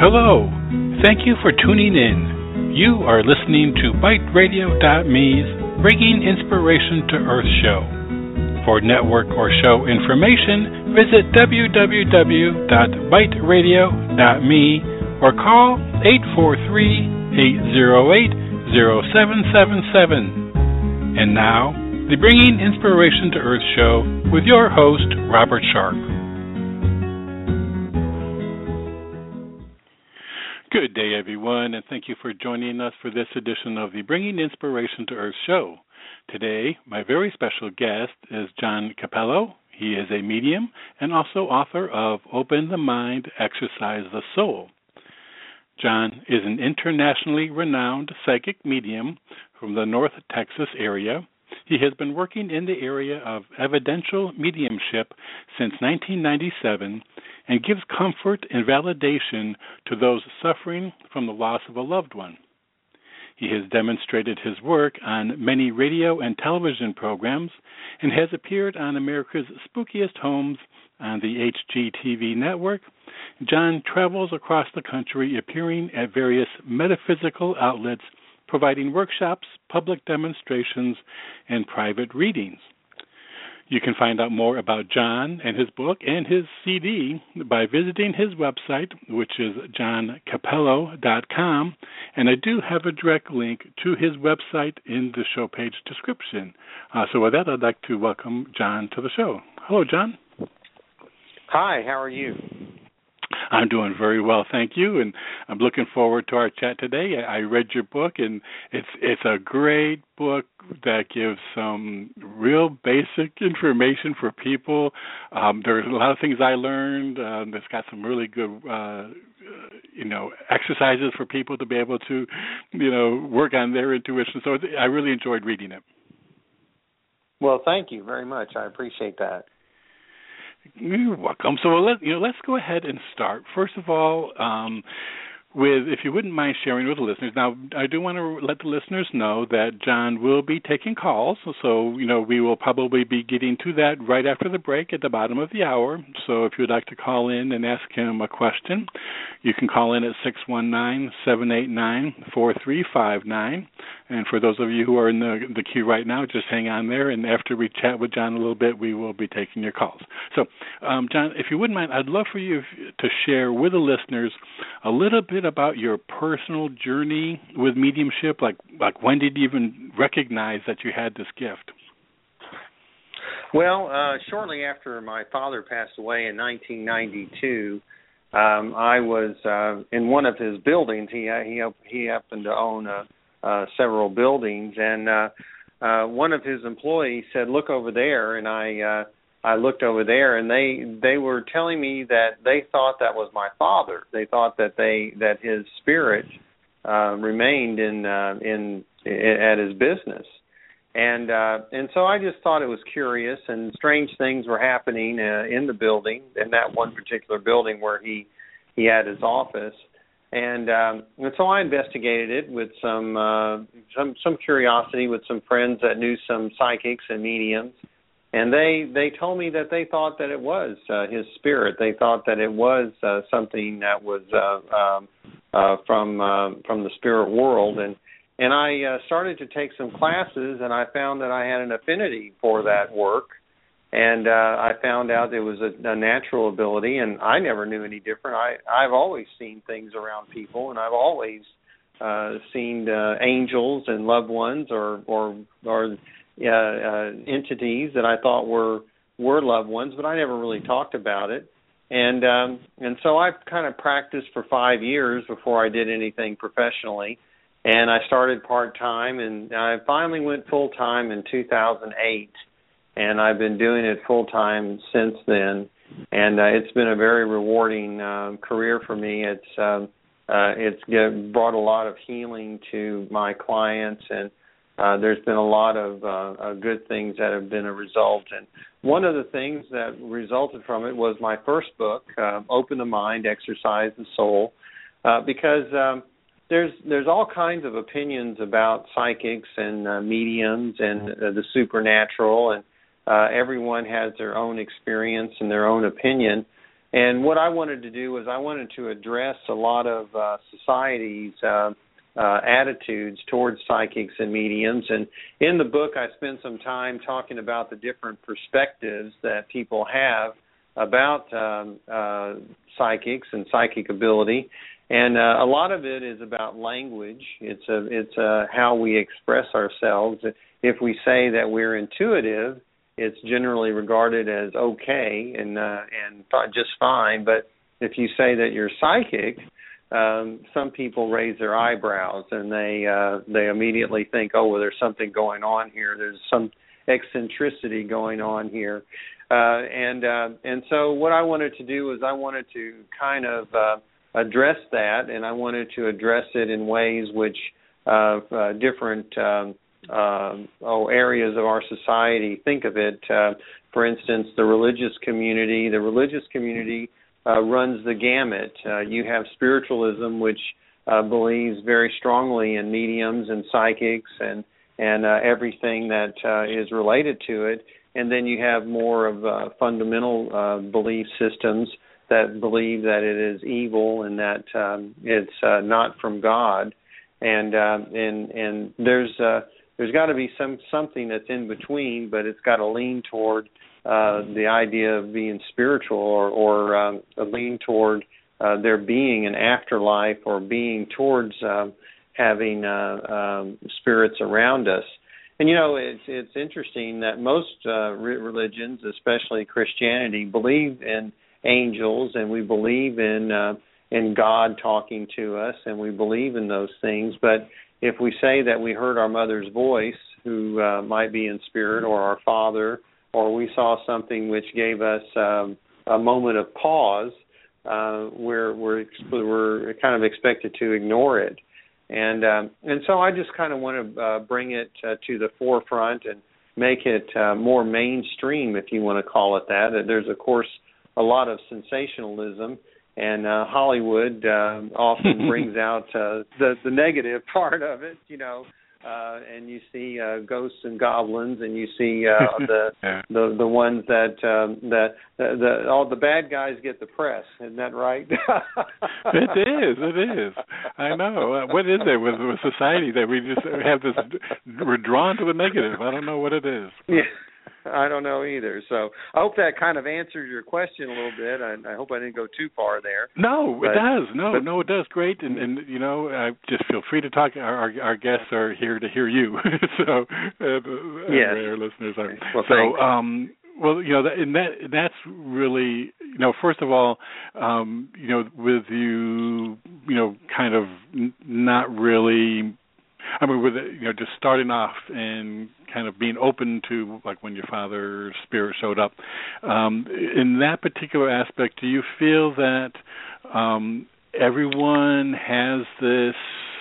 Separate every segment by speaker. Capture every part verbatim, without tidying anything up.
Speaker 1: Hello. Thank you for tuning in. You are listening to Byte Radio dot me's Bringing Inspiration to Earth show. For network or show information, visit w w w dot byte radio dot me or call eight four three, eight zero eight, zero seven seven seven. And now, the Bringing Inspiration to Earth show with your host, Robert Sharp. Good day, everyone, and thank you for joining us for this edition of the Bringing Inspiration to Earth show. Today, my very special guest is John Cappello. He is a medium and also author of Open the Mind, Exercise the Soul. John is an internationally renowned psychic medium from the North Texas area. He has been working in the area of evidential mediumship since nineteen ninety-seven and gives comfort and validation to those suffering from the loss of a loved one. He has demonstrated his work on many radio and television programs and has appeared on America's Spookiest Homes on the H G T V network. John travels across the country appearing at various metaphysical outlets, providing workshops, public demonstrations, and private readings. You can find out more about John and his book and his C D by visiting his website, which is john cappello dot com, and I do have a direct link to his website in the show page description. Uh, so with that, I'd like to welcome John to the show. Hello, John.
Speaker 2: Hi, how are you?
Speaker 1: I'm doing very well, thank you, and I'm looking forward to our chat today. I read your book, and it's it's a great book that gives some real basic information for people. Um, there's a lot of things I learned. Um, it's got some really good, uh, you know, exercises for people to be able to, you know, work on their intuition. So I really enjoyed reading it.
Speaker 2: Well, thank you very much. I appreciate that.
Speaker 1: You're welcome. So let, you know, let's go ahead and start. First of all, um, with if you wouldn't mind sharing with the listeners. Now, I do want to let the listeners know that John will be taking calls. So, you know, we will probably be getting to that right after the break at the bottom of the hour. So if you'd like to call in and ask him a question, you can call in at six one nine, seven eight nine, four three five nine. And for those of you who are in the, the queue right now, just hang on there. And after we chat with John a little bit, we will be taking your calls. So, um, John, if you wouldn't mind, I'd love for you to share with the listeners a little bit about your personal journey with mediumship. Like, like when did you even recognize that you had this gift?
Speaker 2: Well, uh, shortly after my father passed away in nineteen ninety-two, um, I was uh, in one of his buildings. He he he happened to own a Uh, several buildings, and uh, uh, one of his employees said, "Look over there," and I uh, I looked over there, and they they were telling me that they thought that was my father. They thought that they that his spirit uh, remained in uh, in at his business, and uh, and so I just thought it was curious, and strange things were happening uh, in the building, in that one particular building where he he had his office. And, um, and so I investigated it with some, uh, some some curiosity with some friends that knew some psychics and mediums, and they they told me that they thought that it was uh, his spirit. They thought that it was uh, something that was uh, um, uh, from uh, from the spirit world, and and I uh, started to take some classes, and I found that I had an affinity for that work. And uh, I found out it was a, a natural ability, and I never knew any different. I, I've always seen things around people, and I've always uh, seen uh, angels and loved ones or or, or uh, uh, entities that I thought were were loved ones, but I never really talked about it. And um, and so I kind of practiced for five years before I did anything professionally, and I started part-time, and I finally went full-time in two thousand eight. And I've been doing it full-time since then, and uh, it's been a very rewarding uh, career for me. It's um, uh, it's get, brought a lot of healing to my clients, and uh, there's been a lot of uh, uh, good things that have been a result. And one of the things that resulted from it was my first book, uh, Open the Mind, Exercise the Soul, uh, because um, there's there's all kinds of opinions about psychics and uh, mediums and uh, the supernatural, and Uh, everyone has their own experience and their own opinion, And what I wanted to do was I wanted to address a lot of uh, society's uh, uh, attitudes towards psychics and mediums. And in the book, I spend some time talking about the different perspectives that people have about um, uh, psychics and psychic ability. And uh, a lot of it is about language. It's a, it's a, how we express ourselves. If we say that we're intuitive, it's generally regarded as okay and uh, and just fine. But if you say that you're psychic, um, some people raise their eyebrows and they uh, they immediately think, oh, well, there's something going on here. There's some eccentricity going on here. Uh, and uh, and so what I wanted to do was I wanted to kind of uh, address that, and I wanted to address it in ways which uh, uh, different um, uh, oh, areas of our society think of it. Uh, for instance, the religious community. The religious community uh, runs the gamut. Uh, you have spiritualism, which uh, believes very strongly in mediums and psychics and and uh, everything that uh, is related to it. And then you have more of uh, fundamental uh, belief systems that believe that it is evil and that um, it's uh, not from God. And uh, and and there's uh, there's got to be some something that's in between, but it's got to lean toward uh, the idea of being spiritual, or or um, lean toward uh, there being an afterlife, or being towards uh, having uh, um, spirits around us. And, you know, it's it's interesting that most uh, religions, especially Christianity, believe in angels, and we believe in uh, in God talking to us, and we believe in those things. But if we say that we heard our mother's voice, who uh, might be in spirit, or our father, or we saw something which gave us um, a moment of pause, uh, we're, we're we're kind of expected to ignore it. And um, and so I just kind of want to uh, bring it uh, to the forefront and make it uh, more mainstream, if you want to call it that. There's, of course, a lot of sensationalism, and uh, Hollywood uh, often brings out uh, the, the negative part of it, you know. Uh, and you see uh, ghosts and goblins, and you see uh, the,
Speaker 1: yeah.
Speaker 2: the the ones that um, that the, the all the bad guys get the press. Isn't that right?
Speaker 1: It is. It is. I know. Uh, what is it with, with society that we just have this? We're drawn to the negative. I don't know what it is.
Speaker 2: Yeah. I don't know either. So I hope that kind of answers your question a little bit. I, I hope I didn't go too far there.
Speaker 1: No, but, it does. No,
Speaker 2: but,
Speaker 1: no, it does. Great. And, and you know, uh, just feel free to talk. Our, our, our guests are here to hear you. so uh,
Speaker 2: yes.
Speaker 1: our listeners are.
Speaker 2: Well,
Speaker 1: so,
Speaker 2: thanks.
Speaker 1: um, well, you know, that, and that that's really, you know, first of all, um, you know, with you, you know, kind of n- not really. I mean, with you know, just starting off and kind of being open to, like, when your father's spirit showed up. Um, in that particular aspect, do you feel that um, everyone has this,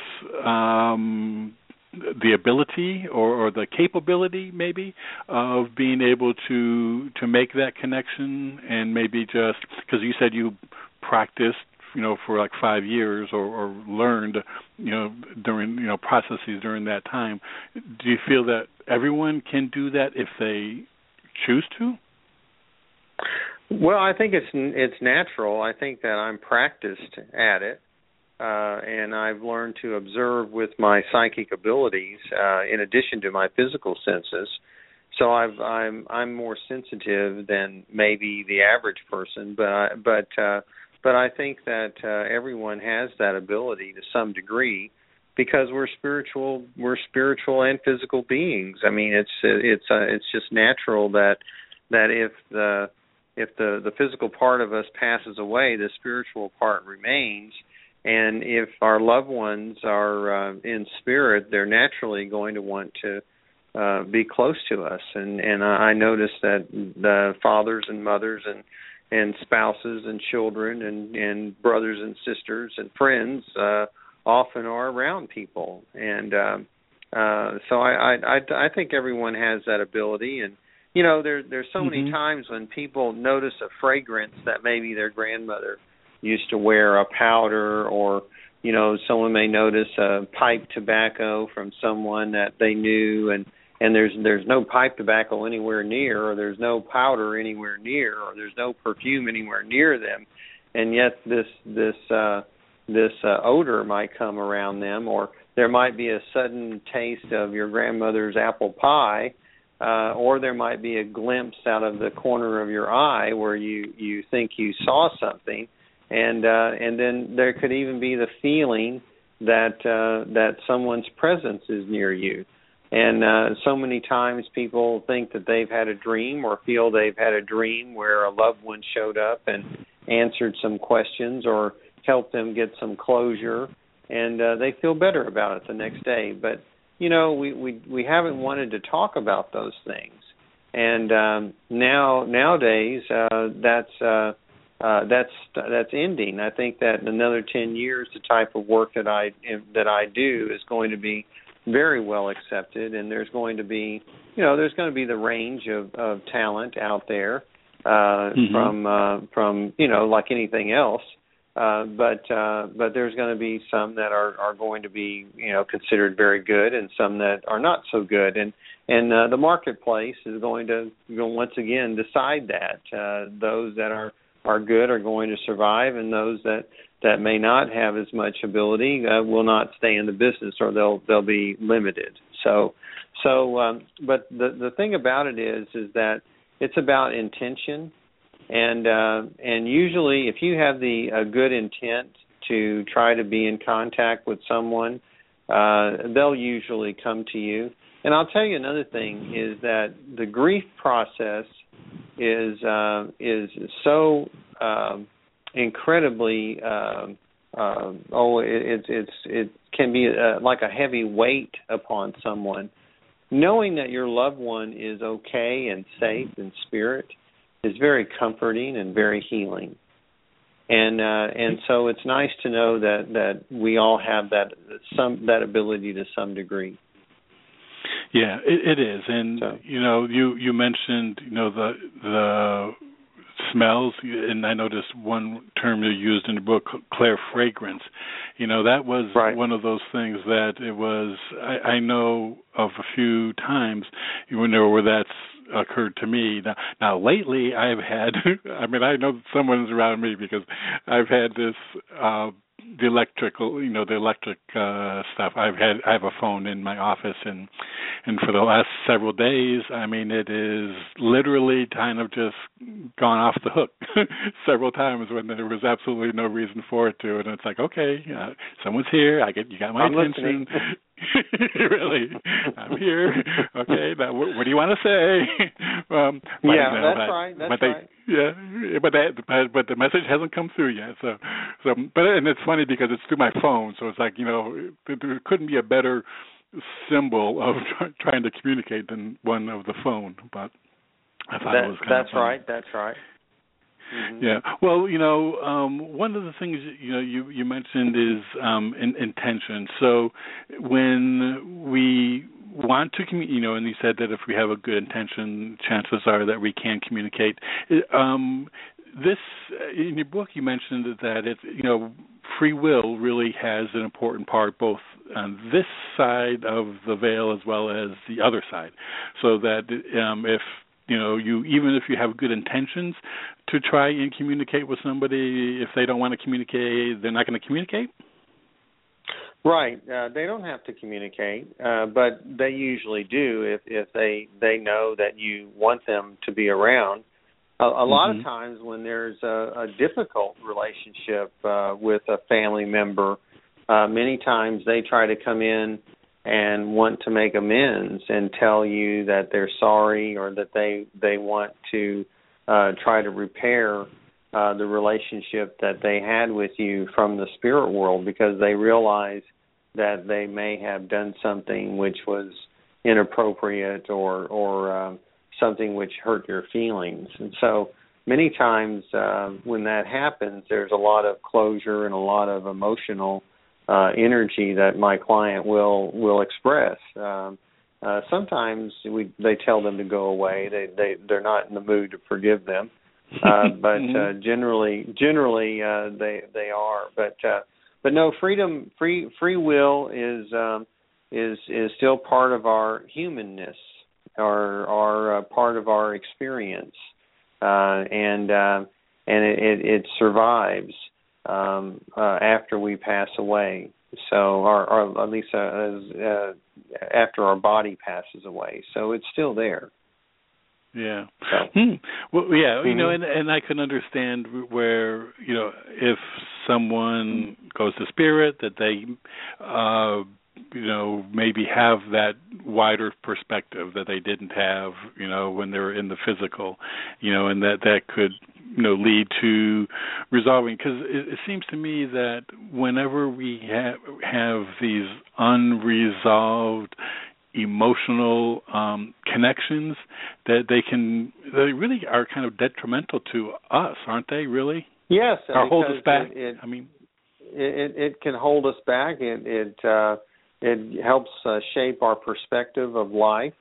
Speaker 1: um, the ability or, or the capability, maybe, of being able to to make that connection, and maybe just because you said you practiced, you know, for like five years or, or learned, you know, during, you know, processes during that time. Do you feel that everyone can do that if they choose to?
Speaker 2: Well, I think it's it's natural. I think that I'm practiced at it, uh, and I've learned to observe with my psychic abilities uh, in addition to my physical senses. So I've, I'm I'm more sensitive than maybe the average person, but I, but uh, But I think that uh, everyone has that ability to some degree, because we're spiritual. We're spiritual and physical beings. I mean, it's it's uh, it's just natural that that if the if the, the physical part of us passes away, the spiritual part remains. And if our loved ones are uh, in spirit, they're naturally going to want to uh, be close to us. And and I notice that the fathers and mothers and and spouses and children and, and brothers and sisters and friends uh, often are around people. And um, uh, so I, I, I think everyone has that ability. And, you know, there, there's so mm-hmm. many times when people notice a fragrance that maybe their grandmother used to wear, a powder, or, you know, someone may notice a pipe tobacco from someone that they knew, and and there's there's no pipe tobacco anywhere near, or there's no powder anywhere near, or there's no perfume anywhere near them, and yet this this uh, this uh, odor might come around them, or there might be a sudden taste of your grandmother's apple pie, uh, or there might be a glimpse out of the corner of your eye where you, you think you saw something, and uh, and then there could even be the feeling that uh, that someone's presence is near you. And uh, so many times people think that they've had a dream or feel they've had a dream where a loved one showed up and answered some questions or helped them get some closure, and uh, they feel better about it the next day. But, you know, we, we, we haven't wanted to talk about those things. And um, now nowadays uh, that's uh, uh, that's that's ending. I think that in another ten years, the type of work that I that I do is going to be very well accepted, and there's going to be, you know, there's going to be the range of, of talent out there uh, mm-hmm. from uh, from you know, like anything else. Uh, but uh, but there's going to be some that are, are going to be, you know, considered very good, and some that are not so good, and and uh, the marketplace is going to, you know, once again decide that uh, those that are, are good are going to survive, and those that, that may not have as much ability uh, will not stay in the business, or they'll they'll be limited. So so um, but the the thing about it is is that it's about intention. And uh, and usually, if you have the a good intent to try to be in contact with someone, uh, they'll usually come to you. And I'll tell you another thing is that the grief process is uh, is so um, incredibly uh, uh, oh it, it's it's it can be uh, like a heavy weight upon someone. Knowing that your loved one is okay and safe in spirit is very comforting and very healing, and uh, and so it's nice to know that, that we all have that some that ability to some degree.
Speaker 1: Yeah, it, it is, and
Speaker 2: so.
Speaker 1: you know, you, you mentioned you know the the smells, and I noticed one term you used in the book, clairfragrance. You know, that was
Speaker 2: right.
Speaker 1: one of those things that it was. I, I know of a few times when there where that's occurred to me. Now, now, lately, I've had, I mean, I know someone's around me because I've had this, uh, the electrical, you know, the electric uh, stuff. I've had, I have a phone in my office, and and for the last several days, I mean, it is literally kind of just gone off the hook several times when there was absolutely no reason for it to, and it's like, okay, uh, someone's here. I get, you got my
Speaker 2: I'm
Speaker 1: attention. Really, I'm here. Okay, now what, what do you want to say? um, but,
Speaker 2: yeah,
Speaker 1: you know,
Speaker 2: that's
Speaker 1: but,
Speaker 2: right. That's
Speaker 1: but they,
Speaker 2: right.
Speaker 1: Yeah, but that, but the message hasn't come through yet. So, so, but and it's funny because it's through my phone, so it's like, you know, there couldn't be a better symbol of trying to communicate than one of the phone. But I thought
Speaker 2: that,
Speaker 1: it was kind
Speaker 2: that's
Speaker 1: of funny.
Speaker 2: right. That's right. Mm-hmm.
Speaker 1: Yeah. Well, you know, um, one of the things you know you, you mentioned is um, in, intention. So when we want to, commu- you know, and you said that if we have a good intention, chances are that we can communicate. Um, this in your book, you mentioned that it's, you know, free will really has an important part both on this side of the veil as well as the other side. So that um, if You know, you even if you have good intentions to try and communicate with somebody, if they don't want to communicate, they're not going to communicate?
Speaker 2: Right. Uh, they don't have to communicate, uh, but they usually do if, if they, they know that you want them to be around. A, a mm-hmm. lot of times when there's a, a difficult relationship uh, with a family member, uh, many times they try to come in and want to make amends and tell you that they're sorry, or that they they want to uh, try to repair uh, the relationship that they had with you from the spirit world, because they realize that they may have done something which was inappropriate, or or uh, something which hurt your feelings. And so many times uh, when that happens, there's a lot of closure and a lot of emotional Uh, energy that my client will will express. Um, uh, sometimes we they tell them to go away. They they they're not in the mood to forgive them, uh, but uh, generally generally uh, they they are. But uh, but no, freedom free free will is um, is is still part of our humanness, are are uh, part of our experience, uh, and uh, and it, it, it survives um, uh, after we pass away. So, or, or at least uh, as, uh, after our body passes away. So it's still there.
Speaker 1: Yeah.
Speaker 2: So.
Speaker 1: Hmm. Well, yeah,
Speaker 2: Mm-hmm.
Speaker 1: you know, and, and I can understand where, you know, if someone goes to spirit, that they, uh, you know, maybe have that wider perspective that they didn't have, you know, when they were in the physical, you know, and that that could, you know, lead to resolving. Because it, it seems to me that whenever we have have these unresolved emotional um, connections, that they can, they really are kind of detrimental to us, aren't they? Really?
Speaker 2: Yes.
Speaker 1: Or hold us back.
Speaker 2: It, it,
Speaker 1: I mean,
Speaker 2: it, it can hold us back. It it uh, it helps uh, shape our perspective of life.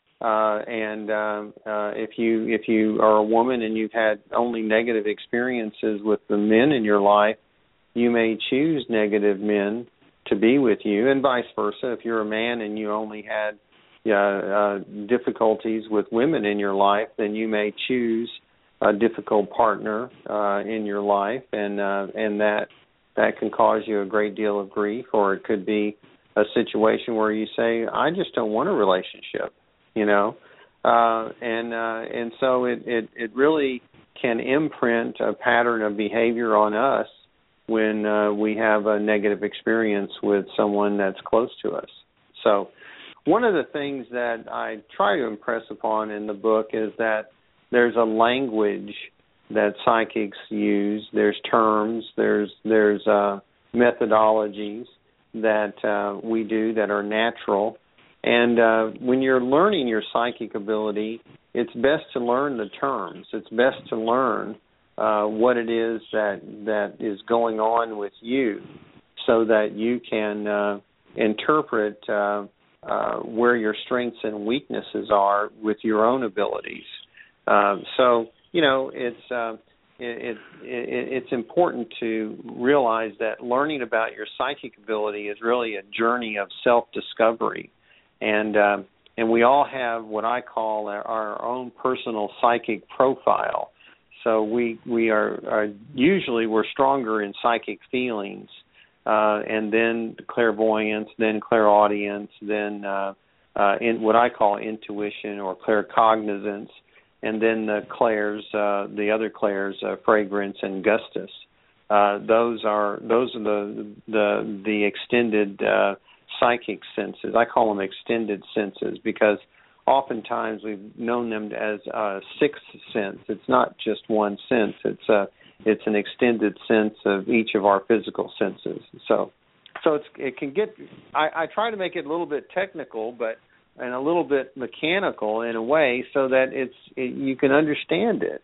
Speaker 2: Uh, and um, uh, if you if you are a woman and you've had only negative experiences with the men in your life, you may choose negative men to be with you, and vice versa. If you're a man and you only had uh, uh, difficulties with women in your life, then you may choose a difficult partner uh, in your life, and uh, and that that can cause you a great deal of grief, or it could be a situation where you say, I just don't want a relationship, you know, uh, and uh, and so it, it it really can imprint a pattern of behavior on us when uh, we have a negative experience with someone that's close to us. So one of the things that I try to impress upon in the book is that there's a language that psychics use. There's terms, there's there's uh, methodologies that uh, we do that are natural. And uh, when you're learning your psychic ability, it's best to learn the terms. It's best to learn Uh, what it is that that is going on with you, so that you can uh, interpret uh, uh, where your strengths and weaknesses are with your own abilities. Uh, so you know it's uh, it, it, it's important to realize that learning about your psychic ability is really a journey of self-discovery, and uh, and we all have what I call our, our own personal psychic profile. So we we are, are usually we're stronger in psychic feelings, uh, and then clairvoyance, then clairaudience, then uh, uh, in what I call intuition or claircognizance, and then the clairs, uh, the other clairs, uh, fragrance and gustus. Uh, those are those are the the the extended uh, psychic senses. I call them extended senses because oftentimes we've known them as a sixth sense. It's not just one sense. It's a it's an extended sense of each of our physical senses. So, so it's it can get. I, I try to make it a little bit technical, but and a little bit mechanical in a way, so that it's it, you can understand it.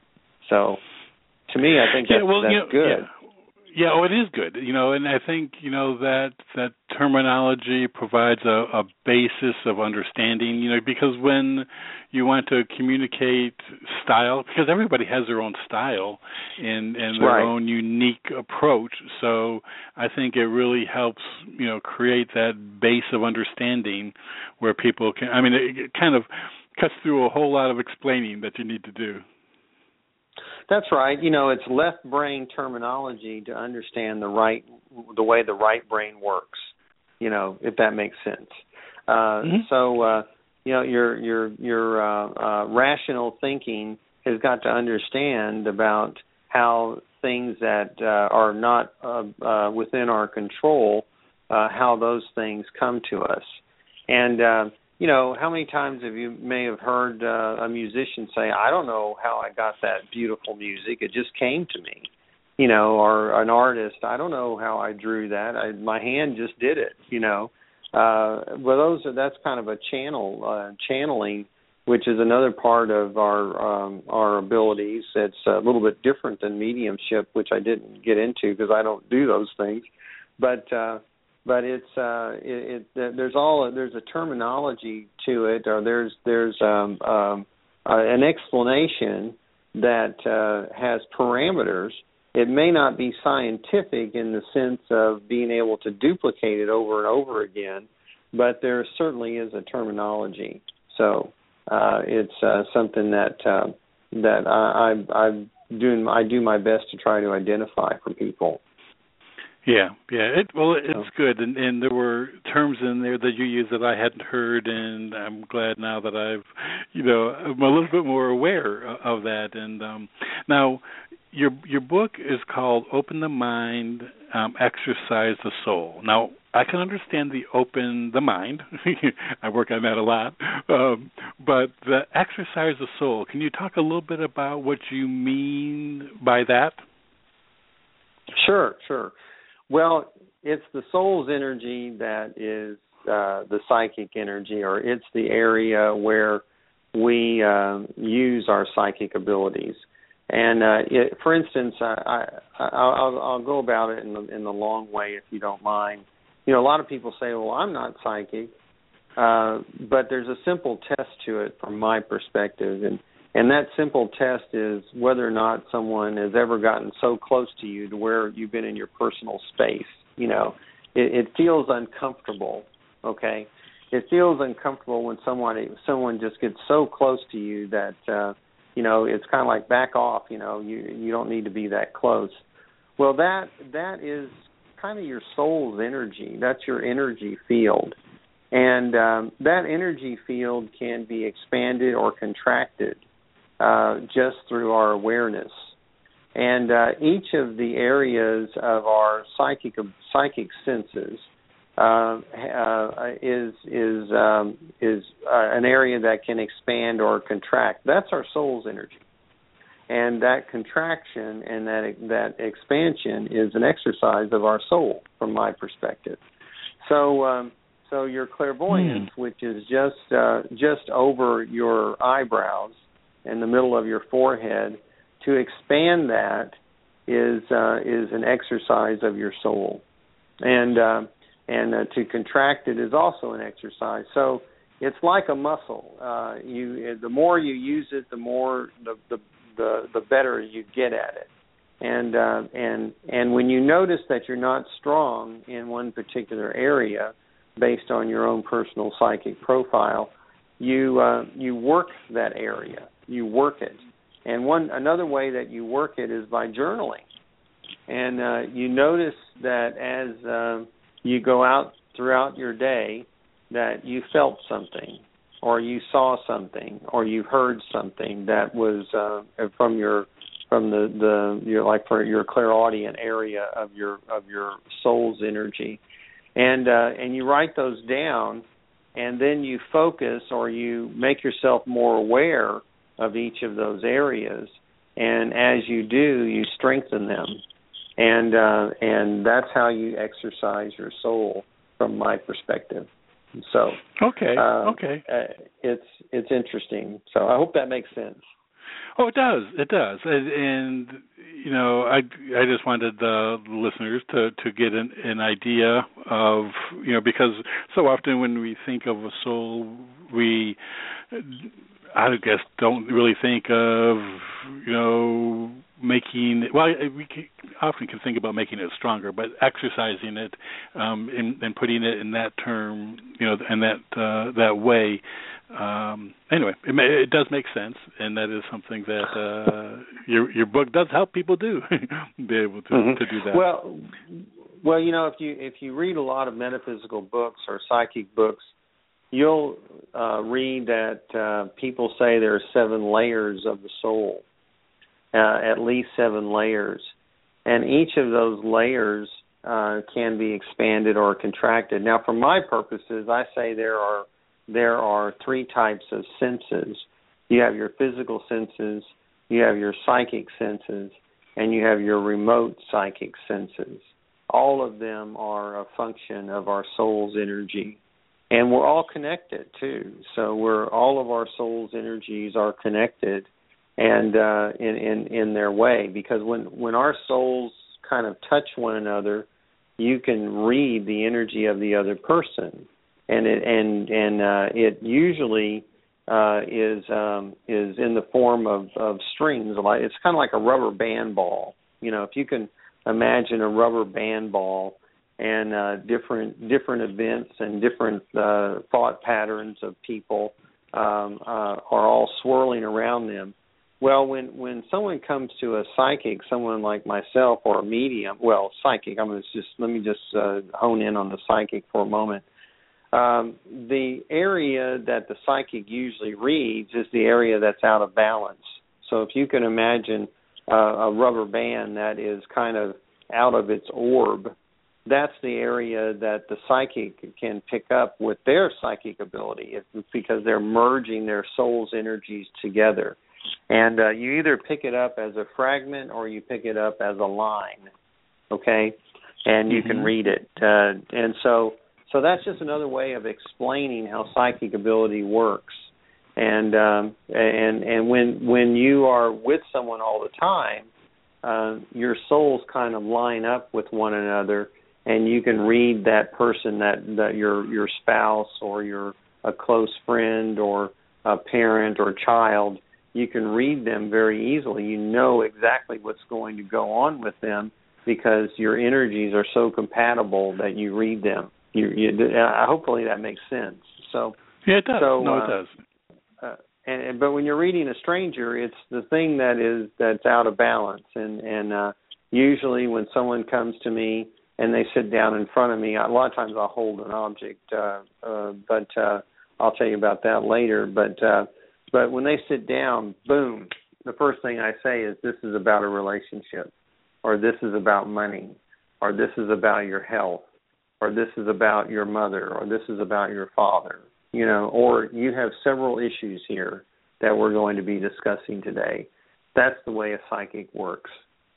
Speaker 2: So, to me, I think that's,
Speaker 1: yeah, well,
Speaker 2: that's
Speaker 1: you know,
Speaker 2: good.
Speaker 1: Yeah. Yeah, oh, it is good, you know, and I think, you know, that that terminology provides a, a basis of understanding, you know, because when you want to communicate style, because everybody has their own style and, and their
Speaker 2: right.
Speaker 1: own unique approach, so I think it really helps, you know, create that base of understanding where people can, I mean, it, it kind of cuts through a whole lot of explaining that you need to do.
Speaker 2: That's right. You know, it's left brain terminology to understand the right, the way the right brain works. You know, if that makes sense. Uh,
Speaker 1: mm-hmm.
Speaker 2: So, uh, you know, your your your uh, uh, rational thinking has got to understand about how things that uh, are not uh, uh, within our control, uh, how those things come to us, and. Uh, You know, how many times have you may have heard uh, a musician say, I don't know how I got that beautiful music. It just came to me. You know, or an artist, I don't know how I drew that. I, my hand just did it, you know. Uh, well, those are, that's kind of a channel, uh, channeling, which is another part of our um, our abilities. It's a little bit different than mediumship, which I didn't get into because I don't do those things. But uh But it's uh, it, it, there's all there's a terminology to it, or there's there's um, um, uh, an explanation that uh, has parameters. It may not be scientific in the sense of being able to duplicate it over and over again, but there certainly is a terminology. So uh, it's uh, something that uh, that I, I, I doing I do my best to try to identify for people.
Speaker 1: Yeah, yeah. It, well, it's good, and, and there were terms in there that you used that I hadn't heard, and I'm glad now that I've, you know, I'm a little bit more aware of that. And um, now, your your book is called "Open the Mind, um, Exercise the Soul." Now, I can understand the open the mind. I work on that a lot. Um, but the exercise the soul. Can you talk a little bit about what you mean by that?
Speaker 2: Sure, sure. Well, it's the soul's energy that is uh, the psychic energy, or it's the area where we uh, use our psychic abilities. And uh, it, for instance, I, I, I'll, I'll go about it in the, in the long way, if you don't mind. You know, a lot of people say, "Well, I'm not psychic," uh, but there's a simple test to it from my perspective, and And that simple test is whether or not someone has ever gotten so close to you to where you've been in your personal space. You know, it, it feels uncomfortable, okay? It feels uncomfortable when someone someone just gets so close to you that, uh, you know, it's kind of like back off, you know, you you don't need to be that close. Well, that that is kind of your soul's energy. That's your energy field. And um, that energy field can be expanded or contracted Uh, just through our awareness. And uh, each of the areas of our psychic psychic senses uh, uh, is is um, is uh, an area that can expand or contract. That's our soul's energy. And that contraction and that that expansion is an exercise of our soul, from my perspective. So um, so your clairvoyance, mm. which is just uh, just over your eyebrows, in the middle of your forehead, to expand that is uh, is an exercise of your soul, and uh, and uh, to contract it is also an exercise. So it's like a muscle. Uh, you the more you use it, the more the the the, the better you get at it. And uh, and and when you notice that you're not strong in one particular area, based on your own personal psychic profile, you uh, you work that area. You work it. And one another way that you work it is by journaling. And uh, you notice that as uh, you go out throughout your day, that you felt something, or you saw something, or you heard something that was uh, from your from the, the your like for your clairaudient area of your of your soul's energy. And uh, and you write those down, and then you focus, or you make yourself more aware of each of those areas, and as you do, you strengthen them, and uh, and that's how you exercise your soul, from my perspective. So,
Speaker 1: okay,
Speaker 2: uh,
Speaker 1: okay,
Speaker 2: uh, it's it's interesting. So I hope that makes sense.
Speaker 1: Oh, it does. It does. And, and you know, I I just wanted the listeners to to get an, an idea of, you know, because so often when we think of a soul, we I guess don't really think of, you know, making, well, we can, often can think about making it stronger, but exercising it um, and, and putting it in that term, you know, in that uh, that way. Um, anyway, it, may, it does make sense, and that is something that uh, your your book does help people do, be able to, mm-hmm. to do that.
Speaker 2: Well, well, you know, if you if you read a lot of metaphysical books or psychic books, you'll uh, read that uh, people say there are seven layers of the soul, uh, at least seven layers. And each of those layers uh, can be expanded or contracted. Now, for my purposes, I say there are there are three types of senses. You have your physical senses, you have your psychic senses, and you have your remote psychic senses. All of them are a function of our soul's energy. And we're all connected, too. So we're all of our soul's energies are connected and uh, in, in, in their way. Because when, when our souls kind of touch one another, you can read the energy of the other person. And it and and uh, it usually uh, is um, is in the form of, of strings. Like it's kind of like a rubber band ball. You know, if you can imagine a rubber band ball and uh, different different events and different uh, thought patterns of people um, uh, are all swirling around them. Well, when, when someone comes to a psychic, someone like myself or a medium, well, psychic, I'm going to just, let me just uh, hone in on the psychic for a moment. Um, the area that the psychic usually reads is the area that's out of balance. So if you can imagine uh, a rubber band that is kind of out of its orb, that's the area that the psychic can pick up with their psychic ability. It's because they're merging their soul's energies together. And uh, you either pick it up as a fragment or you pick it up as a line, okay? And you mm-hmm. can read it. Uh, and so so that's just another way of explaining how psychic ability works. And um, and and when when you are with someone all the time, uh, your souls kind of line up with one another, and you can read that person, that, that your your spouse or your a close friend or a parent or child. You can read them very easily. You know exactly what's going to go on with them because your energies are so compatible that you read them. You, you, uh, hopefully that makes sense. So
Speaker 1: yeah, it does.
Speaker 2: So,
Speaker 1: no,
Speaker 2: uh,
Speaker 1: it does.
Speaker 2: Uh, and, but when you're reading a stranger, it's the thing that is that's out of balance. And and uh, usually when someone comes to me and they sit down in front of me, a lot of times I'll hold an object. Uh, uh, but uh, I'll tell you about that later. But uh, But when they sit down, boom, the first thing I say is this is about a relationship, or this is about money, or this is about your health, or this is about your mother, or this is about your father, you know, or you have several issues here that we're going to be discussing today. That's the way a psychic works.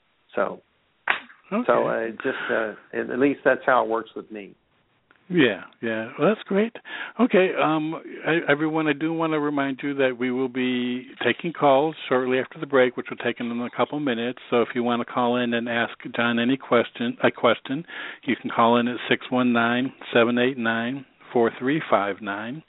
Speaker 2: So,
Speaker 1: okay.
Speaker 2: so uh, just uh, at least that's how it works with me.
Speaker 1: Yeah, yeah. Well, that's great. Okay, um, I, everyone, I do want to remind you that we will be taking calls shortly after the break, which will take in a couple minutes. So if you want to call in and ask John any question, a question, you can call in at six one nine, seven eight nine, four three five nine.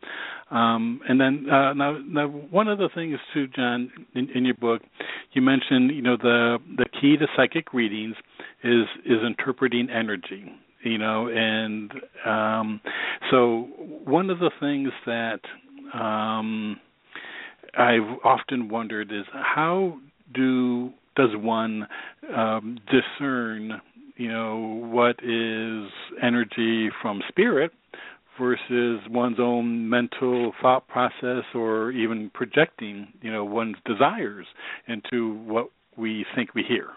Speaker 1: Um, and then uh, now, now, one of the things too, John, in, in your book, you mentioned, you know, the the key to psychic readings is is interpreting energy. You know, and um, so one of the things that um, I've often wondered is how do does one um, discern, you know, what is energy from spirit versus one's own mental thought process, or even projecting, you know, one's desires into what we think we hear?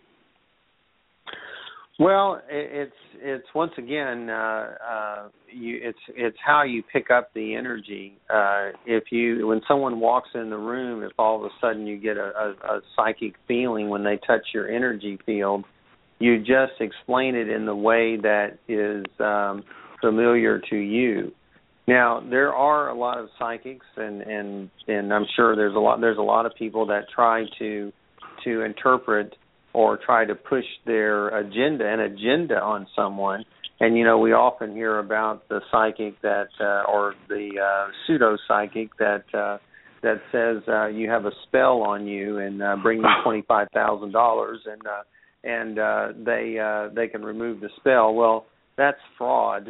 Speaker 2: Well, it's it's once again uh, uh, you, it's it's how you pick up the energy. Uh, if you when someone walks in the room, if all of a sudden you get a, a, a psychic feeling when they touch your energy field, you just explain it in the way that is um, familiar to you. Now, there are a lot of psychics, and, and, and I'm sure there's a lot there's a lot of people that try to to interpret or try to push their agenda, an agenda on someone. And, you know, we often hear about the psychic that, uh, or the uh, pseudo-psychic that uh, that says uh, you have a spell on you and uh, bring me twenty-five thousand dollars and uh, and uh, they uh, they can remove the spell. Well, that's fraud.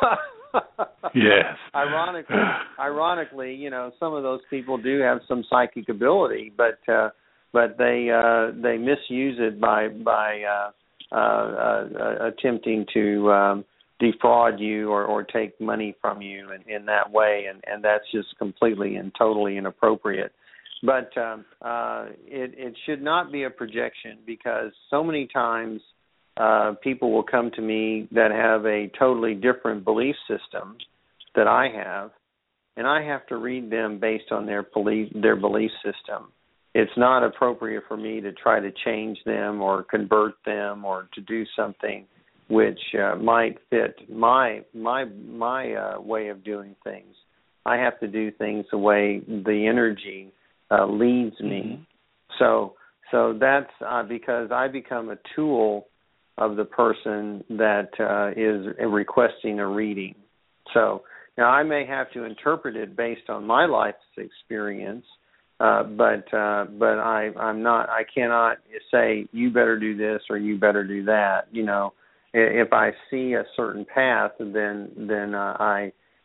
Speaker 1: Yes.
Speaker 2: Ironically, ironically, you know, some of those people do have some psychic ability, but uh, but they uh, they misuse it by by uh, uh, uh, attempting to um, defraud you or, or take money from you in, in that way, and, and that's just completely and totally inappropriate. But um, uh, it, it should not be a projection, because so many times uh, people will come to me that have a totally different belief system that I have, and I have to read them based on their belief their belief system. It's not appropriate for me to try to change them or convert them or to do something which uh, might fit my my my uh, way of doing things. I have to do things the way the energy uh, leads me. Mm-hmm. So so that's uh, because I become a tool of the person that uh, is requesting a reading. So now I may have to interpret it based on my life's experience. Uh, but uh, but I I'm not I cannot say you better do this or you better do that. You know, if I see a certain path, then then uh, I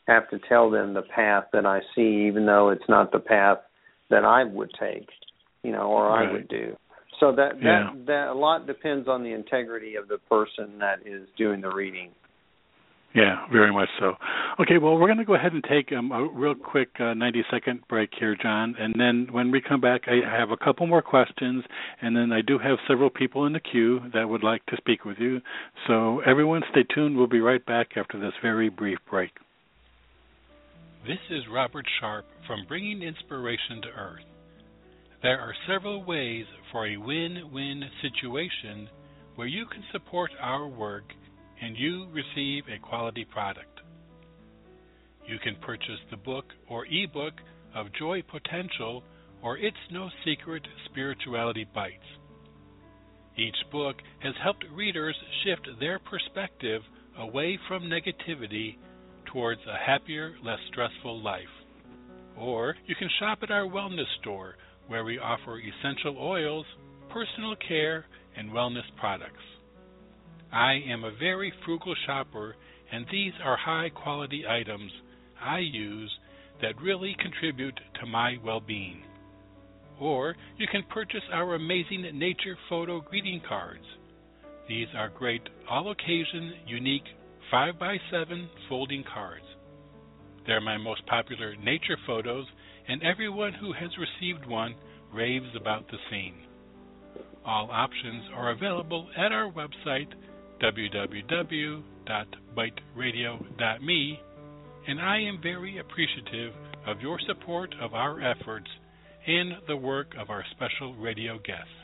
Speaker 2: have to tell them the path that I see, even though it's not the path that I would take, you know, or
Speaker 1: right.
Speaker 2: I would do. So that that,
Speaker 1: yeah.
Speaker 2: that a lot depends on the integrity of the person that is doing the reading.
Speaker 1: Yeah, very much so. Okay, well, we're going to go ahead and take um, a real quick uh, ninety-second break here, John, and then when we come back, I have a couple more questions, and then I do have several people in the queue that would like to speak with you. So everyone stay tuned. We'll be right back after this very brief break. This is Robert Sharp from Bringing Inspiration to Earth. There are several ways for a win-win situation where you can support our work and you receive a quality product. You can purchase the book or ebook of Joy Potential or It's No Secret Spirituality Bites. Each book has helped readers shift their perspective away from negativity towards a happier, less stressful life. Or you can shop at our wellness store where we offer essential oils, personal care, and wellness products. I am a very frugal shopper, and these are high-quality items I use that really contribute to my well-being. Or you can purchase our amazing nature photo greeting cards. These are great all-occasion, unique five by seven folding cards. They're my most popular nature photos, and everyone who has received one raves about the scene. All options are available at our website, w w w dot bite radio dot me, and I am very appreciative of your support of our efforts and the work of our special radio guests.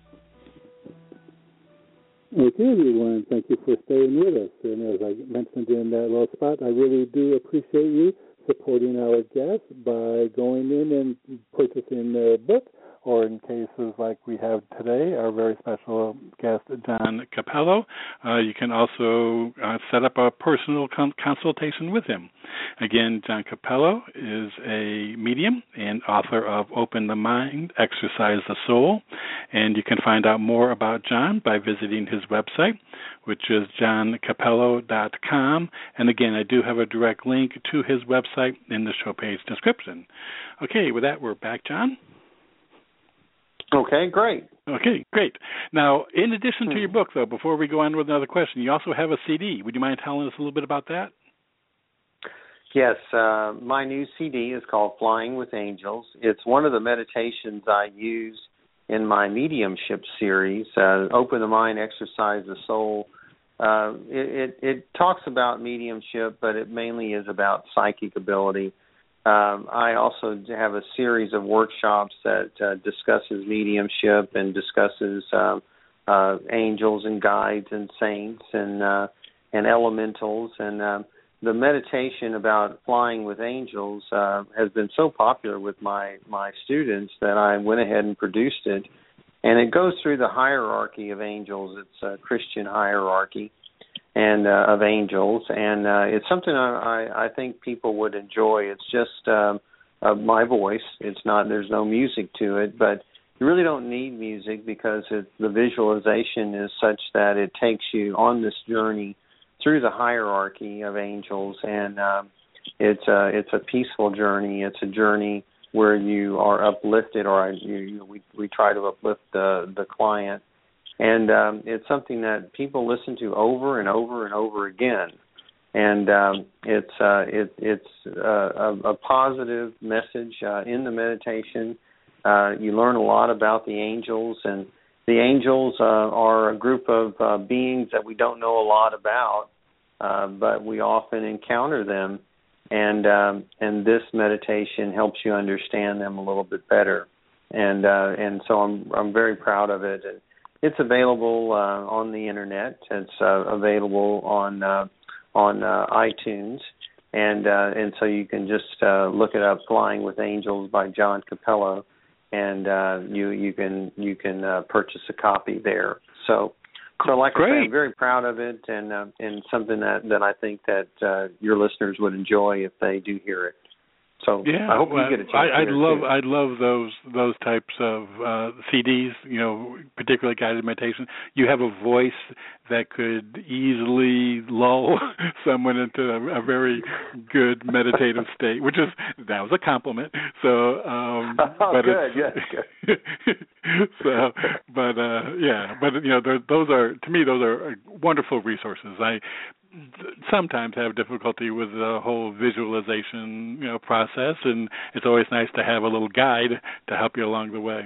Speaker 3: Okay, everyone, thank you for staying with us. And as I mentioned in that little spot, I really do appreciate you supporting our guests by going in and purchasing their book, or in cases like we have today, our very special guest, John Cappello, uh, you can also uh, set up a personal con- consultation with him. Again, John Cappello is a medium and author of Open the Mind, Exercise the Soul, and you can find out more about John by visiting his website, which is john cappello dot com. And again, I do have a direct link to his website in the show page description. Okay, with that, we're back, John.
Speaker 2: Okay, great.
Speaker 1: Okay, great. Now, in addition to your book, though, before we go on with another question, you also have a C D. Would you mind telling us a little bit about that?
Speaker 2: Yes, uh, my new C D is called Flying with Angels. It's one of the meditations I use in my mediumship series, uh, Open the Mind, Exercise the Soul. Uh, it, it, it talks about mediumship, but it mainly is about psychic ability. Um, I also have a series of workshops that uh, discusses mediumship and discusses uh, uh, angels and guides and saints and uh, and elementals. And uh, the meditation about flying with angels uh, has been so popular with my, my students that I went ahead and produced it. And it goes through the hierarchy of angels. It's a Christian hierarchy and uh, of angels, and uh, it's something I, I, I think people would enjoy. It's just uh, uh, my voice. It's not. There's no music to it, but you really don't need music because it, the visualization is such that it takes you on this journey through the hierarchy of angels, and uh, it's a it's a peaceful journey. It's a journey where you are uplifted, or you, you, we we try to uplift the the client. And um, it's something that people listen to over and over and over again, and um, it's uh, it, it's uh, a, a positive message uh, in the meditation. Uh, you learn a lot about the angels, and the angels uh, are a group of uh, beings that we don't know a lot about, uh, but we often encounter them, and um, and this meditation helps you understand them a little bit better, and uh, and so I'm I'm very proud of it. And it's available uh, on the internet. It's uh, available on uh, on uh, iTunes, and uh, and so you can just uh, look it up, "Flying with Angels" by John Cappello, and uh, you you can you can uh, purchase a copy there. So, so like
Speaker 1: Great.
Speaker 2: I say, I'm very proud of it, and uh, and something that, that I think that uh, your listeners would enjoy if they do hear it. So
Speaker 1: yeah,
Speaker 2: I hope
Speaker 1: well,
Speaker 2: you get a chance.
Speaker 1: I, I'd love,
Speaker 2: too.
Speaker 1: I'd love those those types of uh, C Ds. You know, particularly guided meditation. You have a voice that could easily lull someone into a, a very good meditative state, which is that was a compliment. So, um,
Speaker 2: oh,
Speaker 1: but
Speaker 2: good,
Speaker 1: it's,
Speaker 2: good, good.
Speaker 1: so, but uh, yeah, but you know, those are to me those are wonderful resources. I sometimes have difficulty with the whole visualization, you know, process, and it's always nice to have a little guide to help you along the way.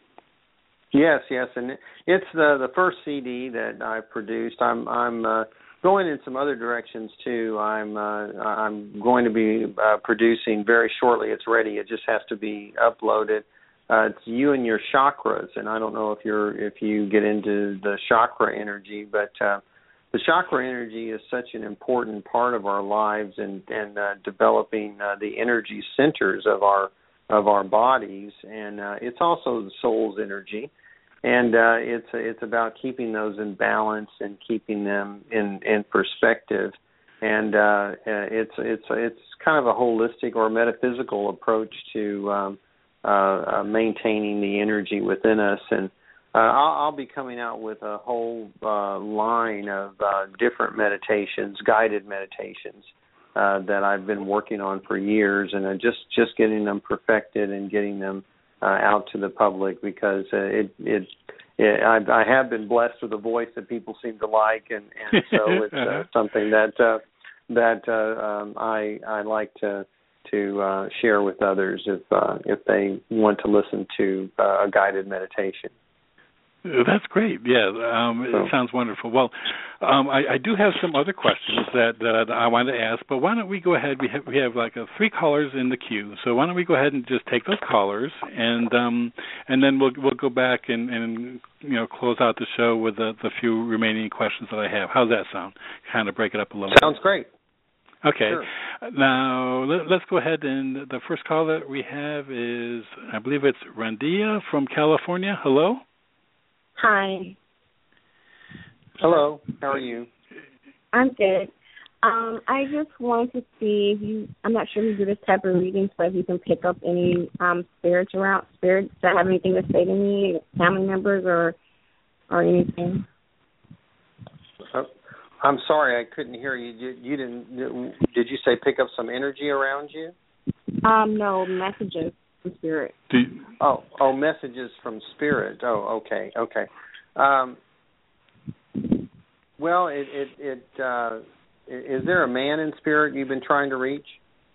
Speaker 2: Yes, yes, and it's the the first C D that I produced. I'm I'm uh, going in some other directions too. I'm uh, I'm going to be uh, producing very shortly. It's ready. It just has to be uploaded. Uh, it's You and Your Chakras, and I don't know if you're if you get into the chakra energy, but uh, the chakra energy is such an important part of our lives and and uh, developing uh, the energy centers of our of our bodies, and uh, it's also the soul's energy, and uh, it's it's about keeping those in balance and keeping them in, in perspective, and uh, it's it's it's kind of a holistic or metaphysical approach to um, uh, uh, maintaining the energy within us. And Uh, I'll, I'll be coming out with a whole uh, line of uh, different meditations, guided meditations uh, that I've been working on for years, and uh, just just getting them perfected and getting them uh, out to the public because uh, it it, it I, I have been blessed with a voice that people seem to like, and, and so it's uh, something that uh, that uh, um, I I like to to uh, share with others if uh, if they want to listen to uh, a guided meditation.
Speaker 1: That's great. Yeah, um, it sounds wonderful. Well, um, I, I do have some other questions that, that I want to ask, but why don't we go ahead? We have we have like a three callers in the queue, so why don't we go ahead and just take those callers, and um, and then we'll we'll go back and, and you know close out the show with the, the few remaining questions that I have. How's that sound? Kind of break it up a little.
Speaker 2: Sounds
Speaker 1: bit.
Speaker 2: great.
Speaker 1: Okay.
Speaker 2: Sure.
Speaker 1: Now let, let's go ahead, and the first call that we have is I believe it's Randia from California. Hello.
Speaker 4: Hi.
Speaker 2: Hello. How are you?
Speaker 4: I'm good. Um, I just wanted to see if you, I'm not sure if you do this type of readings, but if you can pick up any um, spirits around, spirits that have anything to say to me, family members or or anything.
Speaker 2: Uh, I'm sorry, I couldn't hear you. You, you didn't, did you say pick up some energy around you?
Speaker 4: Um, no, messages. Spirit.
Speaker 2: Oh, oh, messages from spirit. Oh, okay, okay. Um, well, it, it, it uh, is there a man in spirit you've been trying to reach?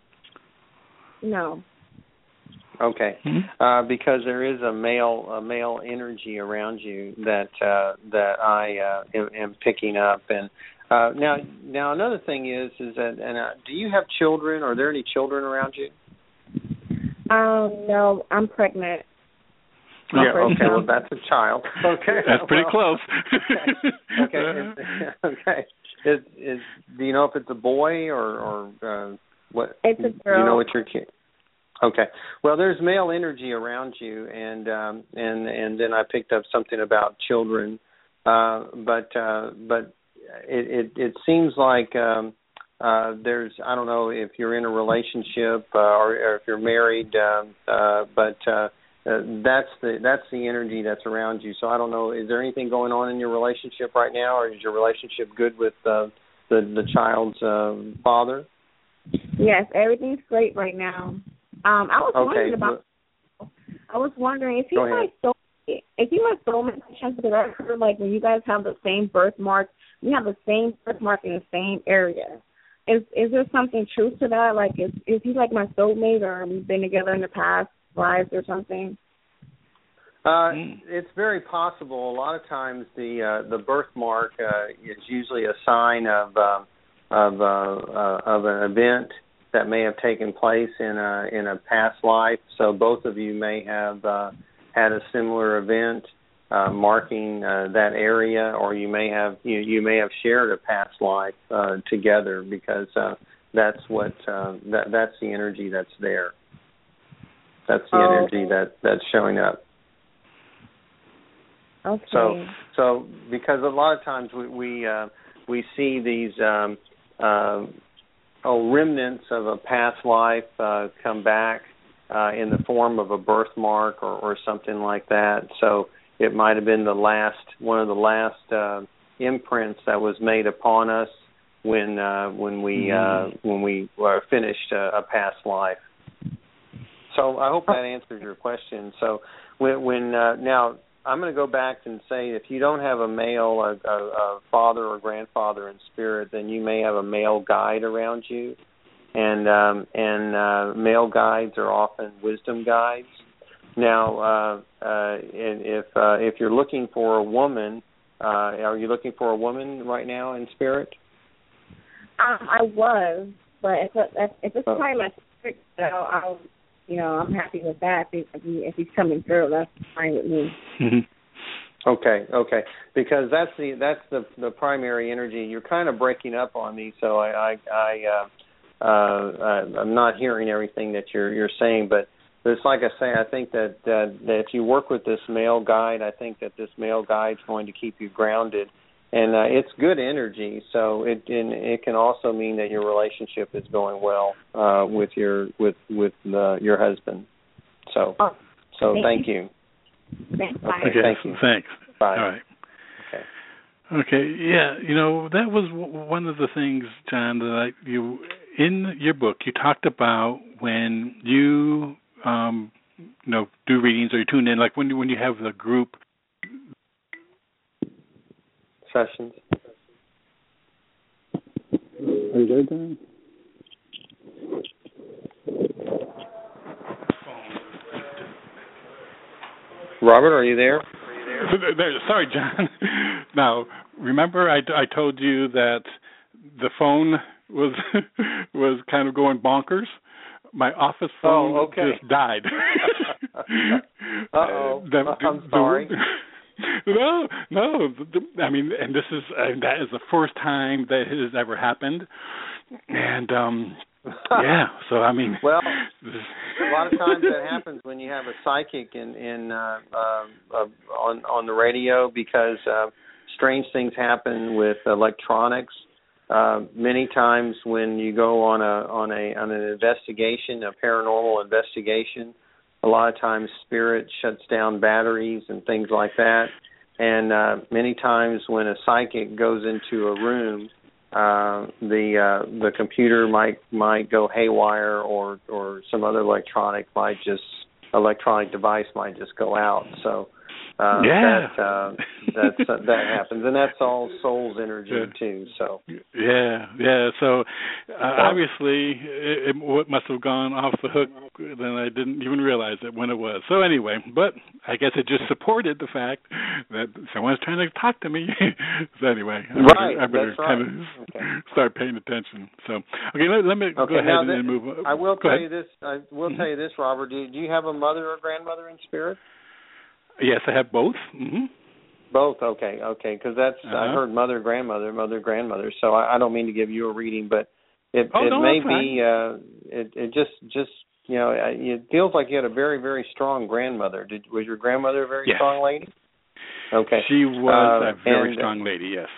Speaker 4: No.
Speaker 2: Okay, mm-hmm. uh, because there is a male, a male energy around you that uh, that I uh, am, am picking up, and uh, now, now another thing is, is that, and uh, do you have children? Are there any children around you?
Speaker 4: Um, no, I'm pregnant.
Speaker 2: Yeah, okay, well, that's a child. Okay.
Speaker 1: That's pretty
Speaker 2: well,
Speaker 1: close.
Speaker 2: okay, okay. okay. Is, is, do you know if it's a boy or, or uh, what?
Speaker 4: It's a girl.
Speaker 2: Do you know what your kid? Okay. Well, there's male energy around you, and um, and and then I picked up something about children, uh, but uh, but it, it it seems like um, uh, there's I don't know if you're in a relationship uh, or, or if you're married, um, uh, but uh, uh, that's the that's the energy that's around you. So I don't know. Is there anything going on in your relationship right now, or is your relationship good with uh, the the child's uh, father?
Speaker 4: Yes, everything's great right now. Um, I was
Speaker 2: okay.
Speaker 4: wondering about. I was wondering if you
Speaker 2: Go
Speaker 4: my soulmate, if you my soulmate, because I heard like when you guys have the same birthmark, you have the same birthmark in the same area. Is is there something true to that? Like, is is he like my soulmate, or we've been together in the past lives or something?
Speaker 2: Uh, mm. It's very possible. A lot of times, the uh, the birthmark uh, is usually a sign of uh, of uh, uh, of an event that may have taken place in a in a past life. So both of you may have uh, had a similar event uh, marking uh, that area, or you may have you, you may have shared a past life uh, together, because uh, that's what uh, that that's the energy that's there. That's the
Speaker 4: oh.
Speaker 2: energy that, that's showing up.
Speaker 4: Okay.
Speaker 2: So so because a lot of times we we, uh, we see these. Um, uh, oh, remnants of a past life uh, come back uh, in the form of a birthmark or, or something like that. So it might have been the last, one of the last uh, imprints that was made upon us when uh, when we mm-hmm. uh, when we uh, finished a, a past life. So I hope that answers your question. So when, when uh, now I'm going to go back and say if you don't have a male, a, a, a father or grandfather in spirit, then you may have a male guide around you, and um, and uh, male guides are often wisdom guides. Now, uh, uh, if uh, if you're looking for a woman, uh, are you looking for a woman right now in spirit?
Speaker 4: Um, I was, but if if, if it's part of my spirit, so I'll. You know, I'm happy with that. If, he, if he's coming through, that's fine with me.
Speaker 1: Mm-hmm.
Speaker 2: Okay, okay. Because that's the that's the the primary energy. You're kind of breaking up on me, so I I, I uh, uh, I'm not hearing everything that you're you're saying. But, but it's like I say, I think that uh, that if you work with this male guide, I think that this male guide's going to keep you grounded. And uh, it's good energy, so it and it can also mean that your relationship is going well uh, with your with with uh, your husband. So,
Speaker 4: oh,
Speaker 2: so
Speaker 4: thank
Speaker 2: thank you.
Speaker 4: you. Thanks. Bye.
Speaker 1: Okay,
Speaker 2: thank you.
Speaker 1: Thanks.
Speaker 2: Bye.
Speaker 1: All right.
Speaker 2: Okay.
Speaker 1: Okay. Yeah. You know, that was w- one of the things, John, that I, you in your book you talked about when you um, you know do readings or you tune in, like when you, when you have the group
Speaker 2: sessions.
Speaker 3: Are you there, Dan?
Speaker 2: Robert, are you there?
Speaker 1: Sorry, John. Now, remember I, I told you that the phone was was kind of going bonkers? My office phone
Speaker 2: oh, okay.
Speaker 1: just died.
Speaker 2: Uh-oh.
Speaker 1: The,
Speaker 2: I'm
Speaker 1: the,
Speaker 2: sorry.
Speaker 1: The, No, no. I mean, and this is uh, that is the first time that it has ever happened, and um, yeah. So I mean,
Speaker 2: well, a lot of times that happens when you have a psychic in in uh, uh, uh, on on the radio because uh, strange things happen with electronics. Uh, many times when you go on a on a on an investigation, a paranormal investigation. A lot of times spirit shuts down batteries and things like that. And uh, many times when a psychic goes into a room, uh, the uh, the computer might might go haywire or, or some other electronic might just electronic device might just go out. So uh,
Speaker 1: yeah.
Speaker 2: that uh, that's, uh, that happens, and that's all soul's energy yeah. too. So
Speaker 1: yeah, yeah. So uh, obviously, it, it must have gone off the hook. Then I didn't even realize it when it was. So anyway, but I guess it just supported the fact that someone's trying to talk to me. So anyway, I
Speaker 2: right,
Speaker 1: better, I better
Speaker 2: that's
Speaker 1: kind
Speaker 2: right.
Speaker 1: of
Speaker 2: okay.
Speaker 1: start paying attention. So okay, let, let me
Speaker 2: okay,
Speaker 1: go ahead
Speaker 2: now
Speaker 1: and
Speaker 2: this,
Speaker 1: then move on.
Speaker 2: I will
Speaker 1: go
Speaker 2: tell
Speaker 1: ahead.
Speaker 2: you this. I will
Speaker 1: mm-hmm.
Speaker 2: tell you this, Robert. Do, do you have a mother or grandmother in spirit?
Speaker 1: Yes, I have both. Mm-hmm.
Speaker 2: Both, okay, okay, because that's uh-huh. I heard mother, grandmother, mother, grandmother. So I, I don't mean to give you a reading, but it
Speaker 1: oh,
Speaker 2: it
Speaker 1: no,
Speaker 2: may
Speaker 1: that's
Speaker 2: be uh, it it just just you know it feels like you had a very very strong grandmother. Did was your grandmother a very
Speaker 1: yes.
Speaker 2: strong lady? Okay,
Speaker 1: she was
Speaker 2: uh,
Speaker 1: a very
Speaker 2: and,
Speaker 1: strong lady. Yes.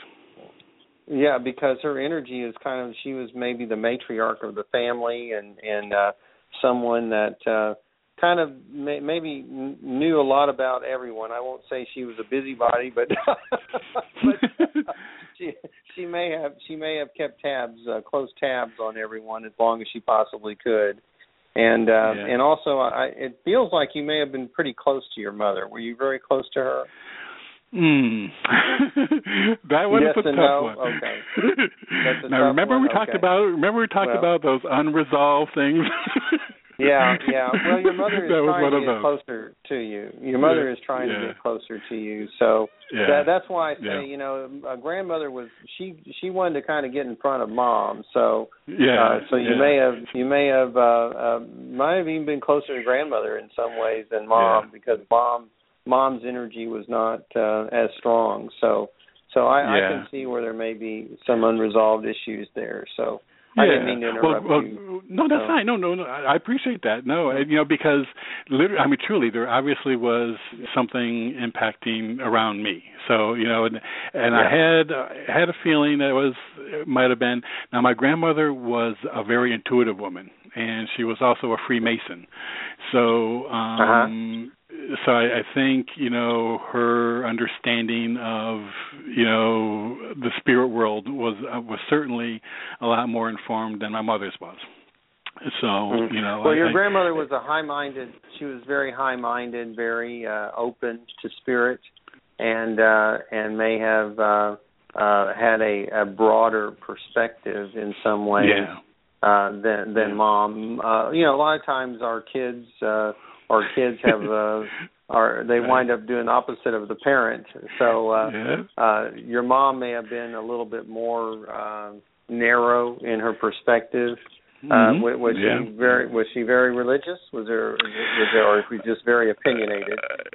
Speaker 2: Yeah, because her energy is kind of she was maybe the matriarch of the family and and uh, someone that. Uh, kind of may, maybe knew a lot about everyone. I won't say she was a busybody, but, but she she may have she may have kept tabs, uh, close tabs on everyone as long as she possibly could. And uh,
Speaker 1: yeah.
Speaker 2: and also, I, it feels like you may have been pretty close to your mother. Were you very close to her?
Speaker 1: Hmm. That one
Speaker 2: yes
Speaker 1: is a tough
Speaker 2: no?
Speaker 1: one.
Speaker 2: Okay. That's a
Speaker 1: now
Speaker 2: tough
Speaker 1: remember
Speaker 2: one?
Speaker 1: we talked
Speaker 2: okay.
Speaker 1: about remember we talked
Speaker 2: well,
Speaker 1: about those unresolved things.
Speaker 2: Yeah, yeah. Well, your mother is trying to get
Speaker 1: those.
Speaker 2: closer to you. Your mother
Speaker 1: yeah,
Speaker 2: is trying
Speaker 1: yeah.
Speaker 2: to get closer to you. So
Speaker 1: yeah.
Speaker 2: that, that's why I say,
Speaker 1: yeah.
Speaker 2: you know, a grandmother was she she wanted to kind of get in front of mom. So
Speaker 1: yeah,
Speaker 2: uh, so you
Speaker 1: yeah.
Speaker 2: may have you may have uh, uh, might have even been closer to grandmother in some ways than mom
Speaker 1: yeah.
Speaker 2: because mom mom's energy was not uh, as strong. So so I,
Speaker 1: yeah.
Speaker 2: I can see where there may be some unresolved issues there. So. I didn't mean to interrupt
Speaker 1: well, well,
Speaker 2: you.
Speaker 1: No, that's
Speaker 2: so.
Speaker 1: fine. No, no, no. I appreciate that. No, and, you know, because literally, I mean, truly, there obviously was something impacting around me. So, you know, and, and
Speaker 2: yeah.
Speaker 1: I had uh, had a feeling that it was it might have been. Now, my grandmother was a very intuitive woman, and she was also a Freemason. So, um, uh-huh. so I, I think, you know, her understanding of, you know, the spirit world was uh, was certainly a lot more informed than my mother's was. So, mm-hmm. you know.
Speaker 2: Well,
Speaker 1: I,
Speaker 2: your
Speaker 1: I,
Speaker 2: grandmother was a high-minded. She was very high-minded, very uh, open to spirit, and uh, and may have uh, uh, had a, a broader perspective in some ways.
Speaker 1: Yeah.
Speaker 2: Uh, than than mom. Uh, you know, a lot of times our kids uh, our kids have uh, are they wind up doing the opposite of the parent. So uh,
Speaker 1: yeah.
Speaker 2: uh, your mom may have been a little bit more uh, narrow in her perspective. Uh,
Speaker 1: mm-hmm.
Speaker 2: was, was
Speaker 1: yeah.
Speaker 2: she very was she very religious? Was there was there or was she just very opinionated?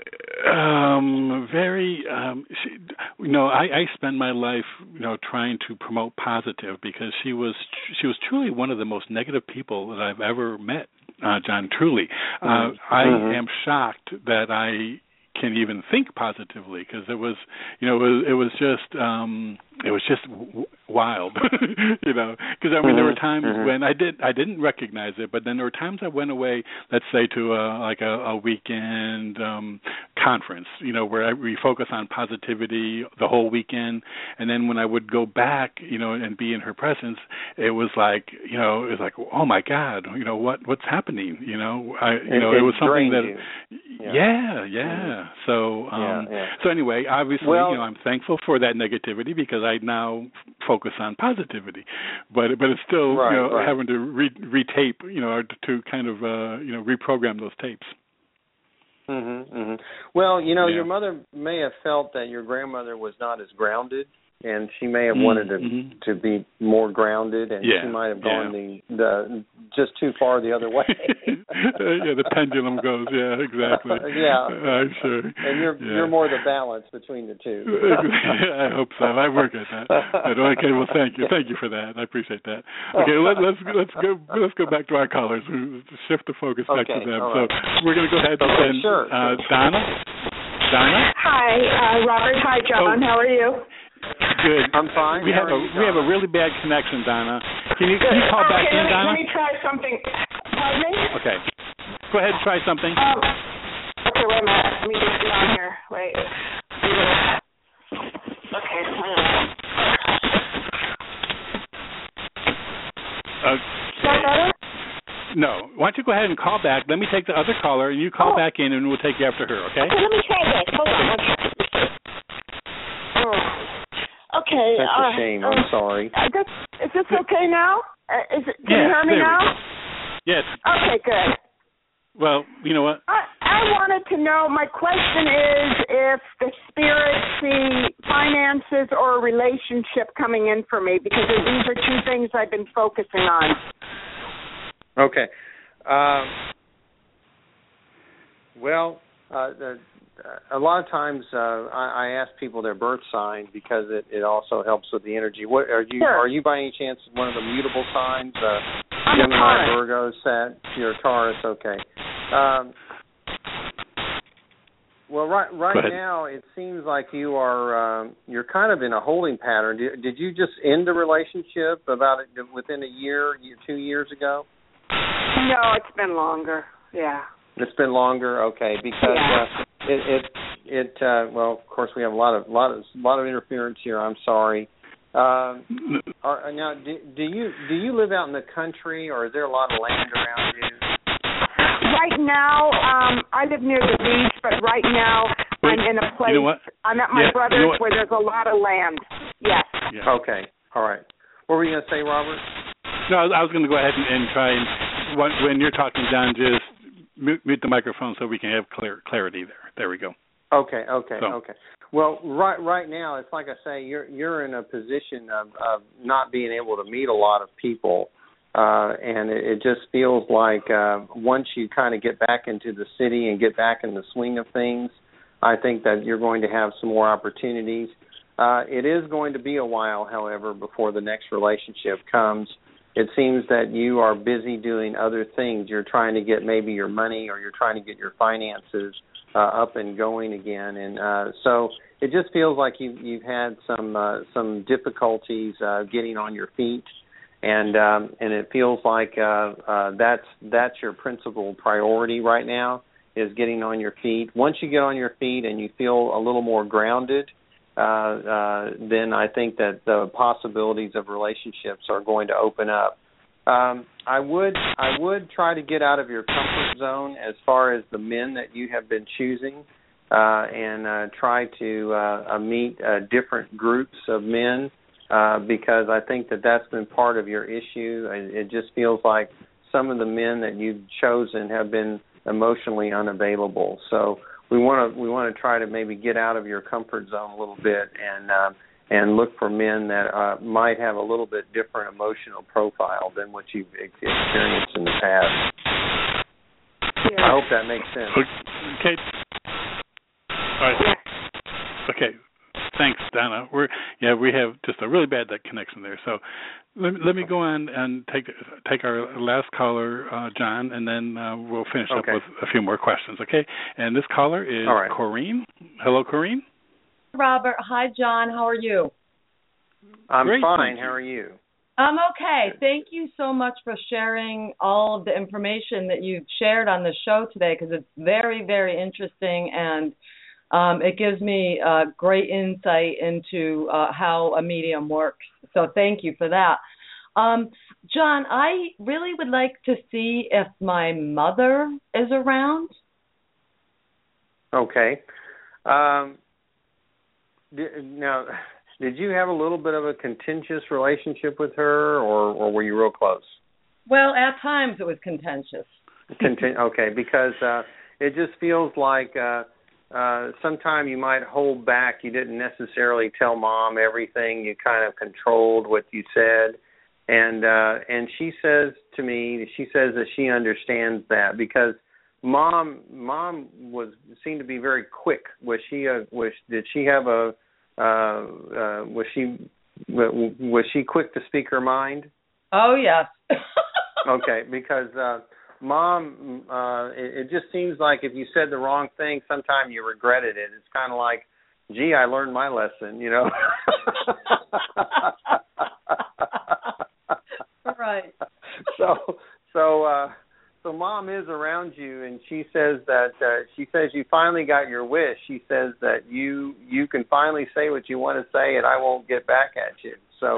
Speaker 1: Um, very. Um, she, you know, I, I spend my life, you know, trying to promote positive because she was she was truly one of the most negative people that I've ever met, uh, John. Truly, uh, mm-hmm. I mm-hmm. am shocked that I can even think positively because it was, you know, it was, it was just, um, it was just w- wild, you know. Because I mean, mm-hmm. there were times mm-hmm. when I did, I didn't recognize it, but then there were times I went away, let's say to a, like a, a weekend um, conference, you know, where I, we focus on positivity the whole weekend, and then when I would go back, you know, and be in her presence, it was like, you know, it was like, oh my God, you know, what what's happening, you know, I, you
Speaker 2: it,
Speaker 1: know, it, it was something that,
Speaker 2: you. yeah,
Speaker 1: yeah. yeah. So, um,
Speaker 2: yeah, yeah.
Speaker 1: so anyway, obviously,
Speaker 2: well,
Speaker 1: you know, I'm thankful for that negativity because I now focus on positivity, but but it's still,
Speaker 2: right,
Speaker 1: you know,
Speaker 2: right.
Speaker 1: having to re- retape, you know, to kind of, uh, you know, reprogram those tapes.
Speaker 2: Mm-hmm, mm-hmm. Well, you know,
Speaker 1: yeah.
Speaker 2: your mother may have felt that your grandmother was not as grounded, and she may have wanted to
Speaker 1: mm-hmm.
Speaker 2: to be more grounded, and
Speaker 1: yeah.
Speaker 2: she might have gone
Speaker 1: yeah.
Speaker 2: the, the just too far the other way.
Speaker 1: yeah, the pendulum goes. Yeah, exactly.
Speaker 2: yeah,
Speaker 1: I'm sure.
Speaker 2: And you're
Speaker 1: yeah.
Speaker 2: you're more the balance between the two.
Speaker 1: I hope so. I work at that. But okay, well, thank you, thank you for that. I appreciate that. Okay, let, let's let's go let's go back to our callers. We shift the focus back
Speaker 2: okay,
Speaker 1: to them.
Speaker 2: Right.
Speaker 1: So we're going to go ahead
Speaker 2: okay,
Speaker 1: and
Speaker 2: sure.
Speaker 1: uh, Donna. Donna.
Speaker 5: Hi, uh, Robert. Hi, John.
Speaker 1: Oh.
Speaker 5: How are you?
Speaker 2: Good. I'm fine.
Speaker 1: We have a
Speaker 2: you,
Speaker 1: we have a really bad connection, Donna. Can you, can you call
Speaker 5: okay,
Speaker 1: back in,
Speaker 5: let me,
Speaker 1: Donna?
Speaker 5: Let me try something. Pardon me?
Speaker 1: Okay. Go ahead and try something.
Speaker 5: Um, okay, wait a minute. Let me just get on here. Wait. Okay.
Speaker 1: Okay.
Speaker 5: Is that better?
Speaker 1: No. Why don't you go ahead and call back? Let me take the other caller, and you call
Speaker 5: oh.
Speaker 1: back in, and we'll take you after her. Okay?
Speaker 5: Okay. Let me try this. Hold on. Okay. Okay.
Speaker 2: That's
Speaker 5: uh,
Speaker 2: a shame.
Speaker 5: uh,
Speaker 2: I'm sorry.
Speaker 5: Uh, this, is this okay now? Uh, is it? Can
Speaker 1: yes,
Speaker 5: you hear me now?
Speaker 1: Yes.
Speaker 5: Okay. Good.
Speaker 1: Well, you know what?
Speaker 5: I, I wanted to know. My question is, if the spirits see finances or a relationship coming in for me, because these are two things I've been focusing on.
Speaker 2: Okay. Um, well, uh, the. A lot of times, uh, I, I ask people their birth sign because it, it also helps with the energy. What are you?
Speaker 5: Sure.
Speaker 2: Are you by any chance one of the mutable signs? Uh,
Speaker 5: I'm
Speaker 2: Gemini,
Speaker 5: a
Speaker 2: Virgo, Sat. You're a Taurus. Okay. Um, well, right right now it seems like you are um, you're kind of in a holding pattern. Did, did you just end a relationship about it within a year, two years ago?
Speaker 5: No, it's been longer. Yeah.
Speaker 2: It's been longer, okay, because
Speaker 5: yeah.
Speaker 2: uh, it it it uh, well, of course, we have a lot of lot of lot of interference here. I'm sorry. Um, are, now, do, do you do you live out in the country, or is there a lot of land around you?
Speaker 5: Right now, um, I live near the beach, but right now I'm in a place.
Speaker 1: You know what?
Speaker 5: I'm at my
Speaker 1: yeah,
Speaker 5: brother's
Speaker 1: you know
Speaker 5: where there's a lot of land. Yes.
Speaker 1: Yeah.
Speaker 2: Okay. All right. What were you going to say, Robert?
Speaker 1: No, I was going to go ahead and, and try and when, when you're talking, John, just mute, mute the microphone so we can have clear clarity there. There we go.
Speaker 2: Okay, okay,
Speaker 1: so.
Speaker 2: okay. Well, right right now, it's like I say, you're you're in a position of, of not being able to meet a lot of people, uh, and it, it just feels like uh, once you kind of get back into the city and get back in the swing of things, I think that you're going to have some more opportunities. Uh, it is going to be a while, however, before the next relationship comes. it seems that you are busy doing other things. You're trying to get maybe your money, or you're trying to get your finances uh, up and going again. And uh, so it just feels like you've, you've had some uh, some difficulties uh, getting on your feet. And um, and it feels like uh, uh, that's that's your principal priority right now, is getting on your feet. Once you get on your feet and you feel a little more grounded, uh, uh, then I think that the possibilities of relationships are going to open up. Um, I would I would try to get out of your comfort zone as far as the men that you have been choosing, uh, and uh, try to uh, meet uh, different groups of men. Uh, because I think that that's been part of your issue. It just feels like some of the men that you've chosen have been emotionally unavailable. So we want to we want to try to maybe get out of your comfort zone a little bit and uh, and look for men that uh, might have a little bit different emotional profile than what you've experienced in the past. Yeah. I hope that makes sense.
Speaker 1: Okay. All right. Okay. Thanks, Donna. We're yeah, we have just a really bad that connection there. So let, let me go on and take take our last caller, uh, John, and then uh, we'll finish
Speaker 2: okay.
Speaker 1: up with a few more questions. Okay. And this caller is
Speaker 2: right.
Speaker 1: Corrine. Hello, Corrine.
Speaker 6: Robert. Hi, John. How are you?
Speaker 2: I'm
Speaker 1: Great,
Speaker 2: fine. How are you?
Speaker 6: I'm okay. Thank you so much for sharing all of the information that you've shared on the show today, because it's very, very interesting, and Um, it gives me uh, great insight into uh, how a medium works. So thank you for that. Um, John, I really would like to see if my mother is around.
Speaker 2: Okay. Um, did, now, did you have a little bit of a contentious relationship with her, or, or were you real close?
Speaker 6: Well, at times it was contentious.
Speaker 2: Contin- okay, because uh, it just feels like uh, Uh, sometime you might hold back. You didn't necessarily tell Mom everything. You kind of controlled what you said. And uh, and she says to me, she says that she understands that, because Mom Mom was seemed to be very quick. Was she a, was did she have a uh, uh, was she was she quick to speak her mind?
Speaker 6: Oh yes.
Speaker 2: Okay, because uh, Mom, uh, it, it just seems like if you said the wrong thing, sometime you regretted it. It's kind of like, gee, I learned my lesson, you know.
Speaker 6: Right.
Speaker 2: So, so, uh, so Mom is around you, and she says that uh, she says you finally got your wish. She says that you you can finally say what you want to say, and I won't get back at you. So,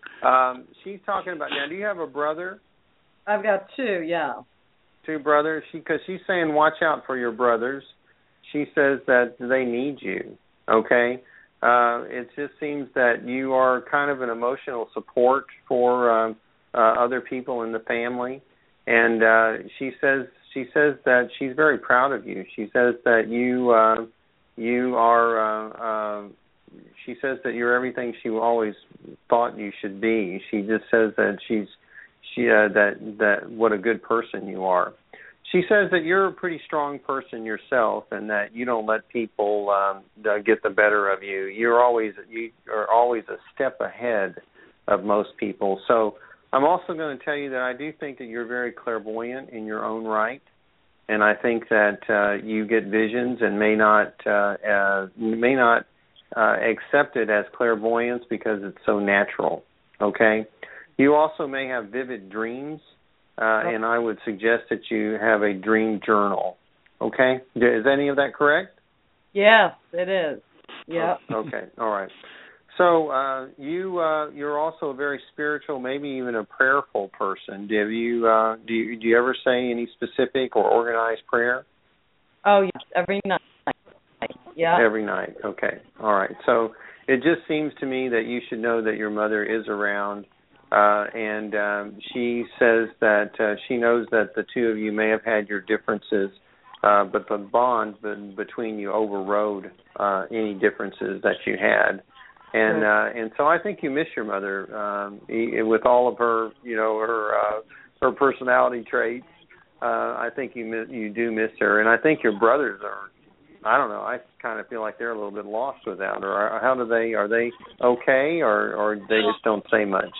Speaker 2: um, she's talking about now. Do you have a brother?
Speaker 6: I've got two. Yeah.
Speaker 2: Two brothers, she because she's saying watch out for your brothers. She says that they need you, okay? Uh, it just seems that you are kind of an emotional support for uh, uh, other people in the family, and uh, she says she says that she's very proud of you. She says that you uh, you are. Uh, uh, she says that you're everything she always thought you should be. She just says that she's. She uh, that that what a good person you are. She says that you're a pretty strong person yourself, and that you don't let people um, get the better of you. You're always you are always a step ahead of most people. So I'm also going to tell you that I do think that you're very clairvoyant in your own right, and I think that uh, you get visions and may not uh, uh, may not uh, accept it as clairvoyance because it's so natural. Okay. You also may have vivid dreams, uh, and I would suggest that you have a dream journal. Okay? Is any of that correct?
Speaker 6: Yes, it is. Yeah.
Speaker 2: Oh, okay. All right. So uh, you uh, you're also a very spiritual, maybe even a prayerful person. Do you uh, do you, do you ever say any specific or organized prayer?
Speaker 6: Oh yes, every night. Yeah.
Speaker 2: Every night. Okay. All right. So it just seems to me that you should know that your mother is around. Uh, and um, she says that uh, she knows that the two of you may have had your differences, uh, but the bond between you overrode uh, any differences that you had. And uh, and so I think you miss your mother um, with all of her, you know, her uh, her personality traits. Uh, I think you miss, you do miss her, and I think your brothers are. I don't know. I kind of feel like they're a little bit lost without her. How do they? Are they okay, or or they just don't say much?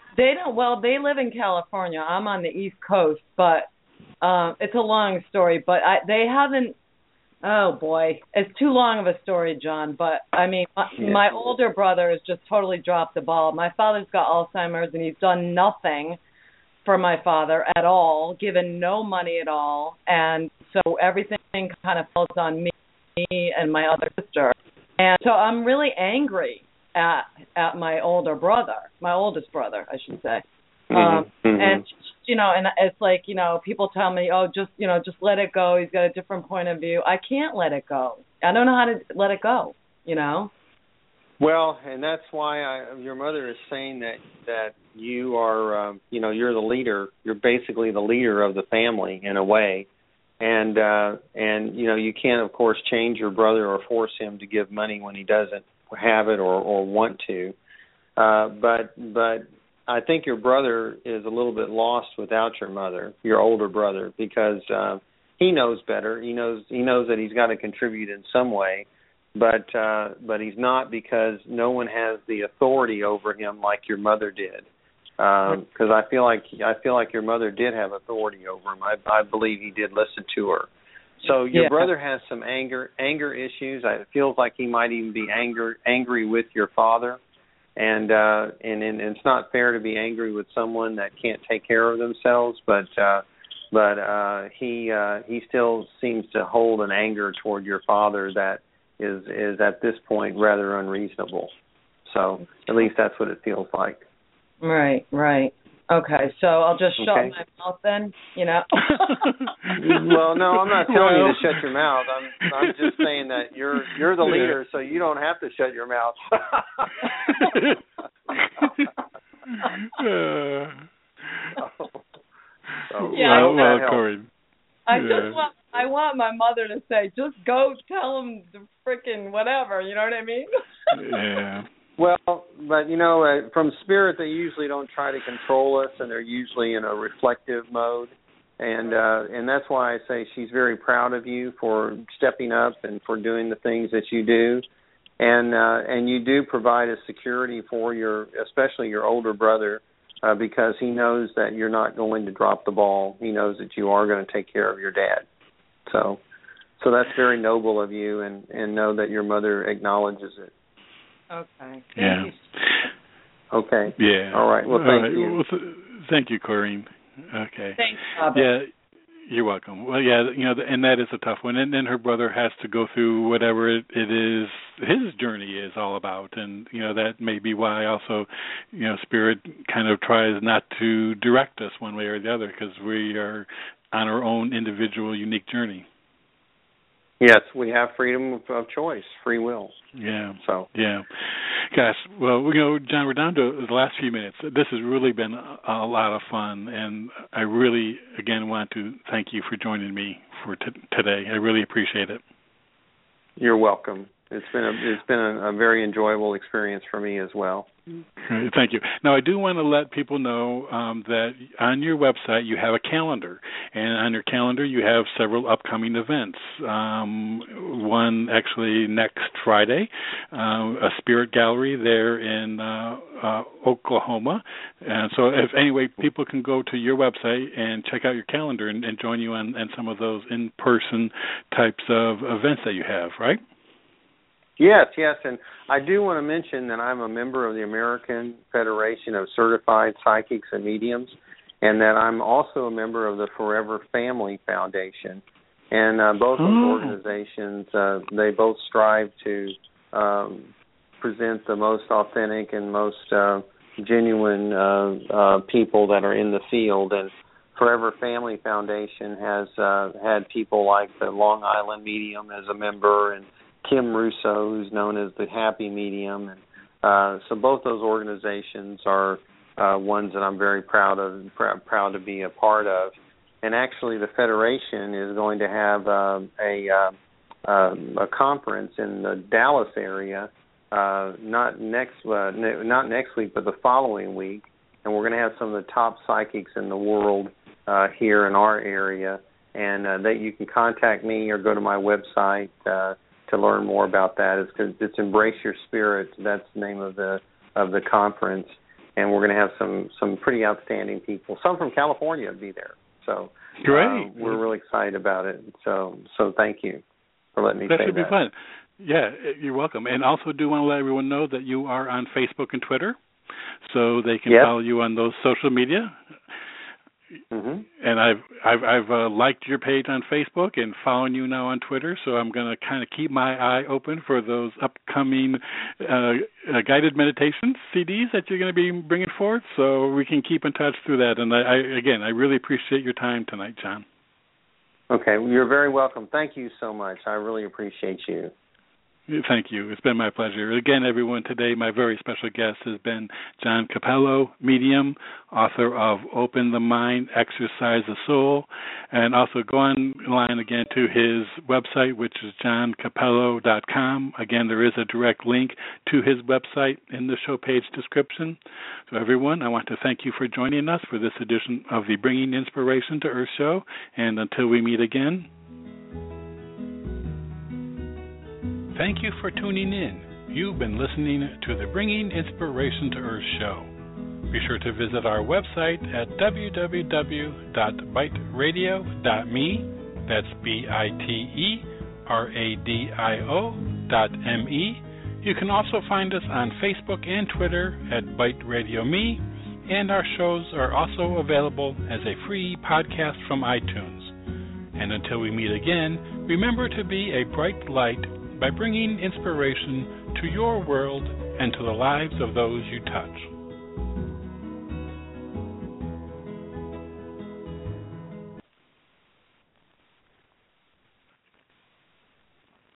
Speaker 6: They don't. Well, they live in California. I'm on the East Coast, but um, it's a long story. But I, they haven't. Oh boy, it's too long of a story, John. But I mean, my,
Speaker 2: yeah.
Speaker 6: my older brother has just totally dropped the ball. My father's got Alzheimer's, and he's done nothing for my father at all, given no money at all, and so everything kind of falls on me and my other sister. And so I'm really angry at at my older brother, my oldest brother, I should say.
Speaker 2: Mm-hmm.
Speaker 6: Um,
Speaker 2: mm-hmm.
Speaker 6: And, you know, and it's like, you know, people tell me, oh, just, you know, just let it go. He's got a different point of view. I can't let it go. I don't know how to let it go, you know?
Speaker 2: Well, and that's why I, your mother is saying that, that you are, um, you know, you're the leader. You're basically the leader of the family in a way. And, uh, and you know, you can't, of course, change your brother or force him to give money when he doesn't have it or, or want to. Uh, but but I think your brother is a little bit lost without your mother, your older brother, because uh, he knows better. He knows he knows that he's got to contribute in some way, but uh, but he's not, because no one has the authority over him like your mother did. Because um, I feel like I feel like your mother did have authority over him. I, I believe he did listen to her. So your
Speaker 6: yeah.
Speaker 2: brother has some anger anger issues. It feels like he might even be anger, angry with your father, and, uh, and and it's not fair to be angry with someone that can't take care of themselves. But uh, but uh, he uh, he still seems to hold an anger toward your father that is is at this point rather unreasonable. So at least that's what it feels like.
Speaker 6: Right, right. Okay, so I'll just shut
Speaker 2: okay.
Speaker 6: my mouth then, you know?
Speaker 2: Well, no, I'm not telling well. you to shut your mouth. I'm I'm just saying that you're you're the leader, so you don't have to shut your mouth.
Speaker 1: uh,
Speaker 2: so,
Speaker 6: yeah,
Speaker 1: well, well Corey.
Speaker 6: I
Speaker 1: yeah.
Speaker 6: just want I want my mother to say, just go tell him the freaking whatever, you know what I mean?
Speaker 1: yeah.
Speaker 2: Well, but, you know, uh, from spirit, they usually don't try to control us, and they're usually in a reflective mode. And uh, and that's why I say she's very proud of you for stepping up and for doing the things that you do. And uh, and you do provide a security for your, especially your older brother, uh, because he knows that you're not going to drop the ball. He knows that you are going to take care of your dad. So so that's very noble of you, and, and know that your mother acknowledges it.
Speaker 6: Okay. Thank
Speaker 1: yeah.
Speaker 6: you.
Speaker 2: Okay.
Speaker 1: Yeah.
Speaker 2: All right. Well, thank
Speaker 1: right.
Speaker 2: you.
Speaker 1: Well, th- thank you, Corrine. Okay.
Speaker 6: Thanks, Robert.
Speaker 1: Yeah. You're welcome. Well, yeah, you know, and that is a tough one. And then her brother has to go through whatever it, it is his journey is all about. And, you know, that may be why also, you know, Spirit kind of tries not to direct us one way or the other, because we are on our own individual, unique journey.
Speaker 2: Yes, we have freedom of, of choice, free will.
Speaker 1: Yeah.
Speaker 2: So.
Speaker 1: Yeah. Gosh, well, you know, John, we're down to the last few minutes. This has really been a, a lot of fun, and I really, again, want to thank you for joining me for t- today. I really appreciate it.
Speaker 2: You're welcome. It's been a, it's been a, a very enjoyable experience for me as well.
Speaker 1: Thank you. Now, I do want to let people know um, that on your website you have a calendar, and on your calendar you have several upcoming events. Um, one actually next Friday, uh, a spirit gallery there in uh, uh, Oklahoma. And so, if anyway, people can go to your website and check out your calendar and, and join you on, on some of those in-person types of events that you have, right?
Speaker 2: Yes, yes, and I do want to mention that I'm a member of the American Federation of Certified Psychics and Mediums, and that I'm also a member of the Forever Family Foundation. And uh, both those
Speaker 1: oh.
Speaker 2: organizations, uh, they both strive to um, present the most authentic and most uh, genuine uh, uh, people that are in the field. And Forever Family Foundation has uh, had people like the Long Island Medium as a member, and Kim Russo, who's known as the Happy Medium. And uh, so both those organizations are uh, ones that I'm very proud of, pr- proud to be a part of. And actually the Federation is going to have uh, a, uh, uh, a conference in the Dallas area, uh, not next uh, ne- not next week, but the following week. And we're going to have some of the top psychics in the world uh, here in our area. And uh, that you can contact me or go to my website uh, to learn more about that. It's, it's Embrace Your Spirit. That's the name of the of the conference. and we're going to have some some pretty outstanding people. Some from California will be there. So
Speaker 1: great.
Speaker 2: Uh, we're really excited about it. So so thank you for letting me
Speaker 1: that
Speaker 2: say that.
Speaker 1: That should be fun. Yeah, you're welcome. And also do want to let everyone know that you are on Facebook and Twitter, so they can
Speaker 2: yep.
Speaker 1: follow you on those social media.
Speaker 2: Mm-hmm.
Speaker 1: And I've I've, I've uh, liked your page on Facebook and following you now on Twitter, so I'm going to kind of keep my eye open for those upcoming uh, uh, guided meditation C Ds that you're going to be bringing forth, so we can keep in touch through that. And I, I again, I really appreciate your time tonight, John.
Speaker 2: Okay, well, you're very welcome. Thank you so much. I really appreciate you.
Speaker 1: Thank you. It's been my pleasure. Again, everyone, today my very special guest has been John Cappello, medium, author of Open the Mind, Exercise the Soul, and also go online again to his website, which is john cappello dot com. Again, there is a direct link to his website in the show page description. So, everyone, I want to thank you for joining us for this edition of the Bringing Inspiration to Earth show, and until we meet again, thank you for tuning in. You've been listening to the Bringing Inspiration to Earth show. Be sure to visit our website at w w w dot bite radio dot m e. That's B I T E R A D I O dot M E. You can also find us on Facebook and Twitter at Bite Radio Me, and our shows are also available as a free podcast from iTunes. And until we meet again, remember to be a bright light by bringing inspiration to your world and to the lives of those you touch.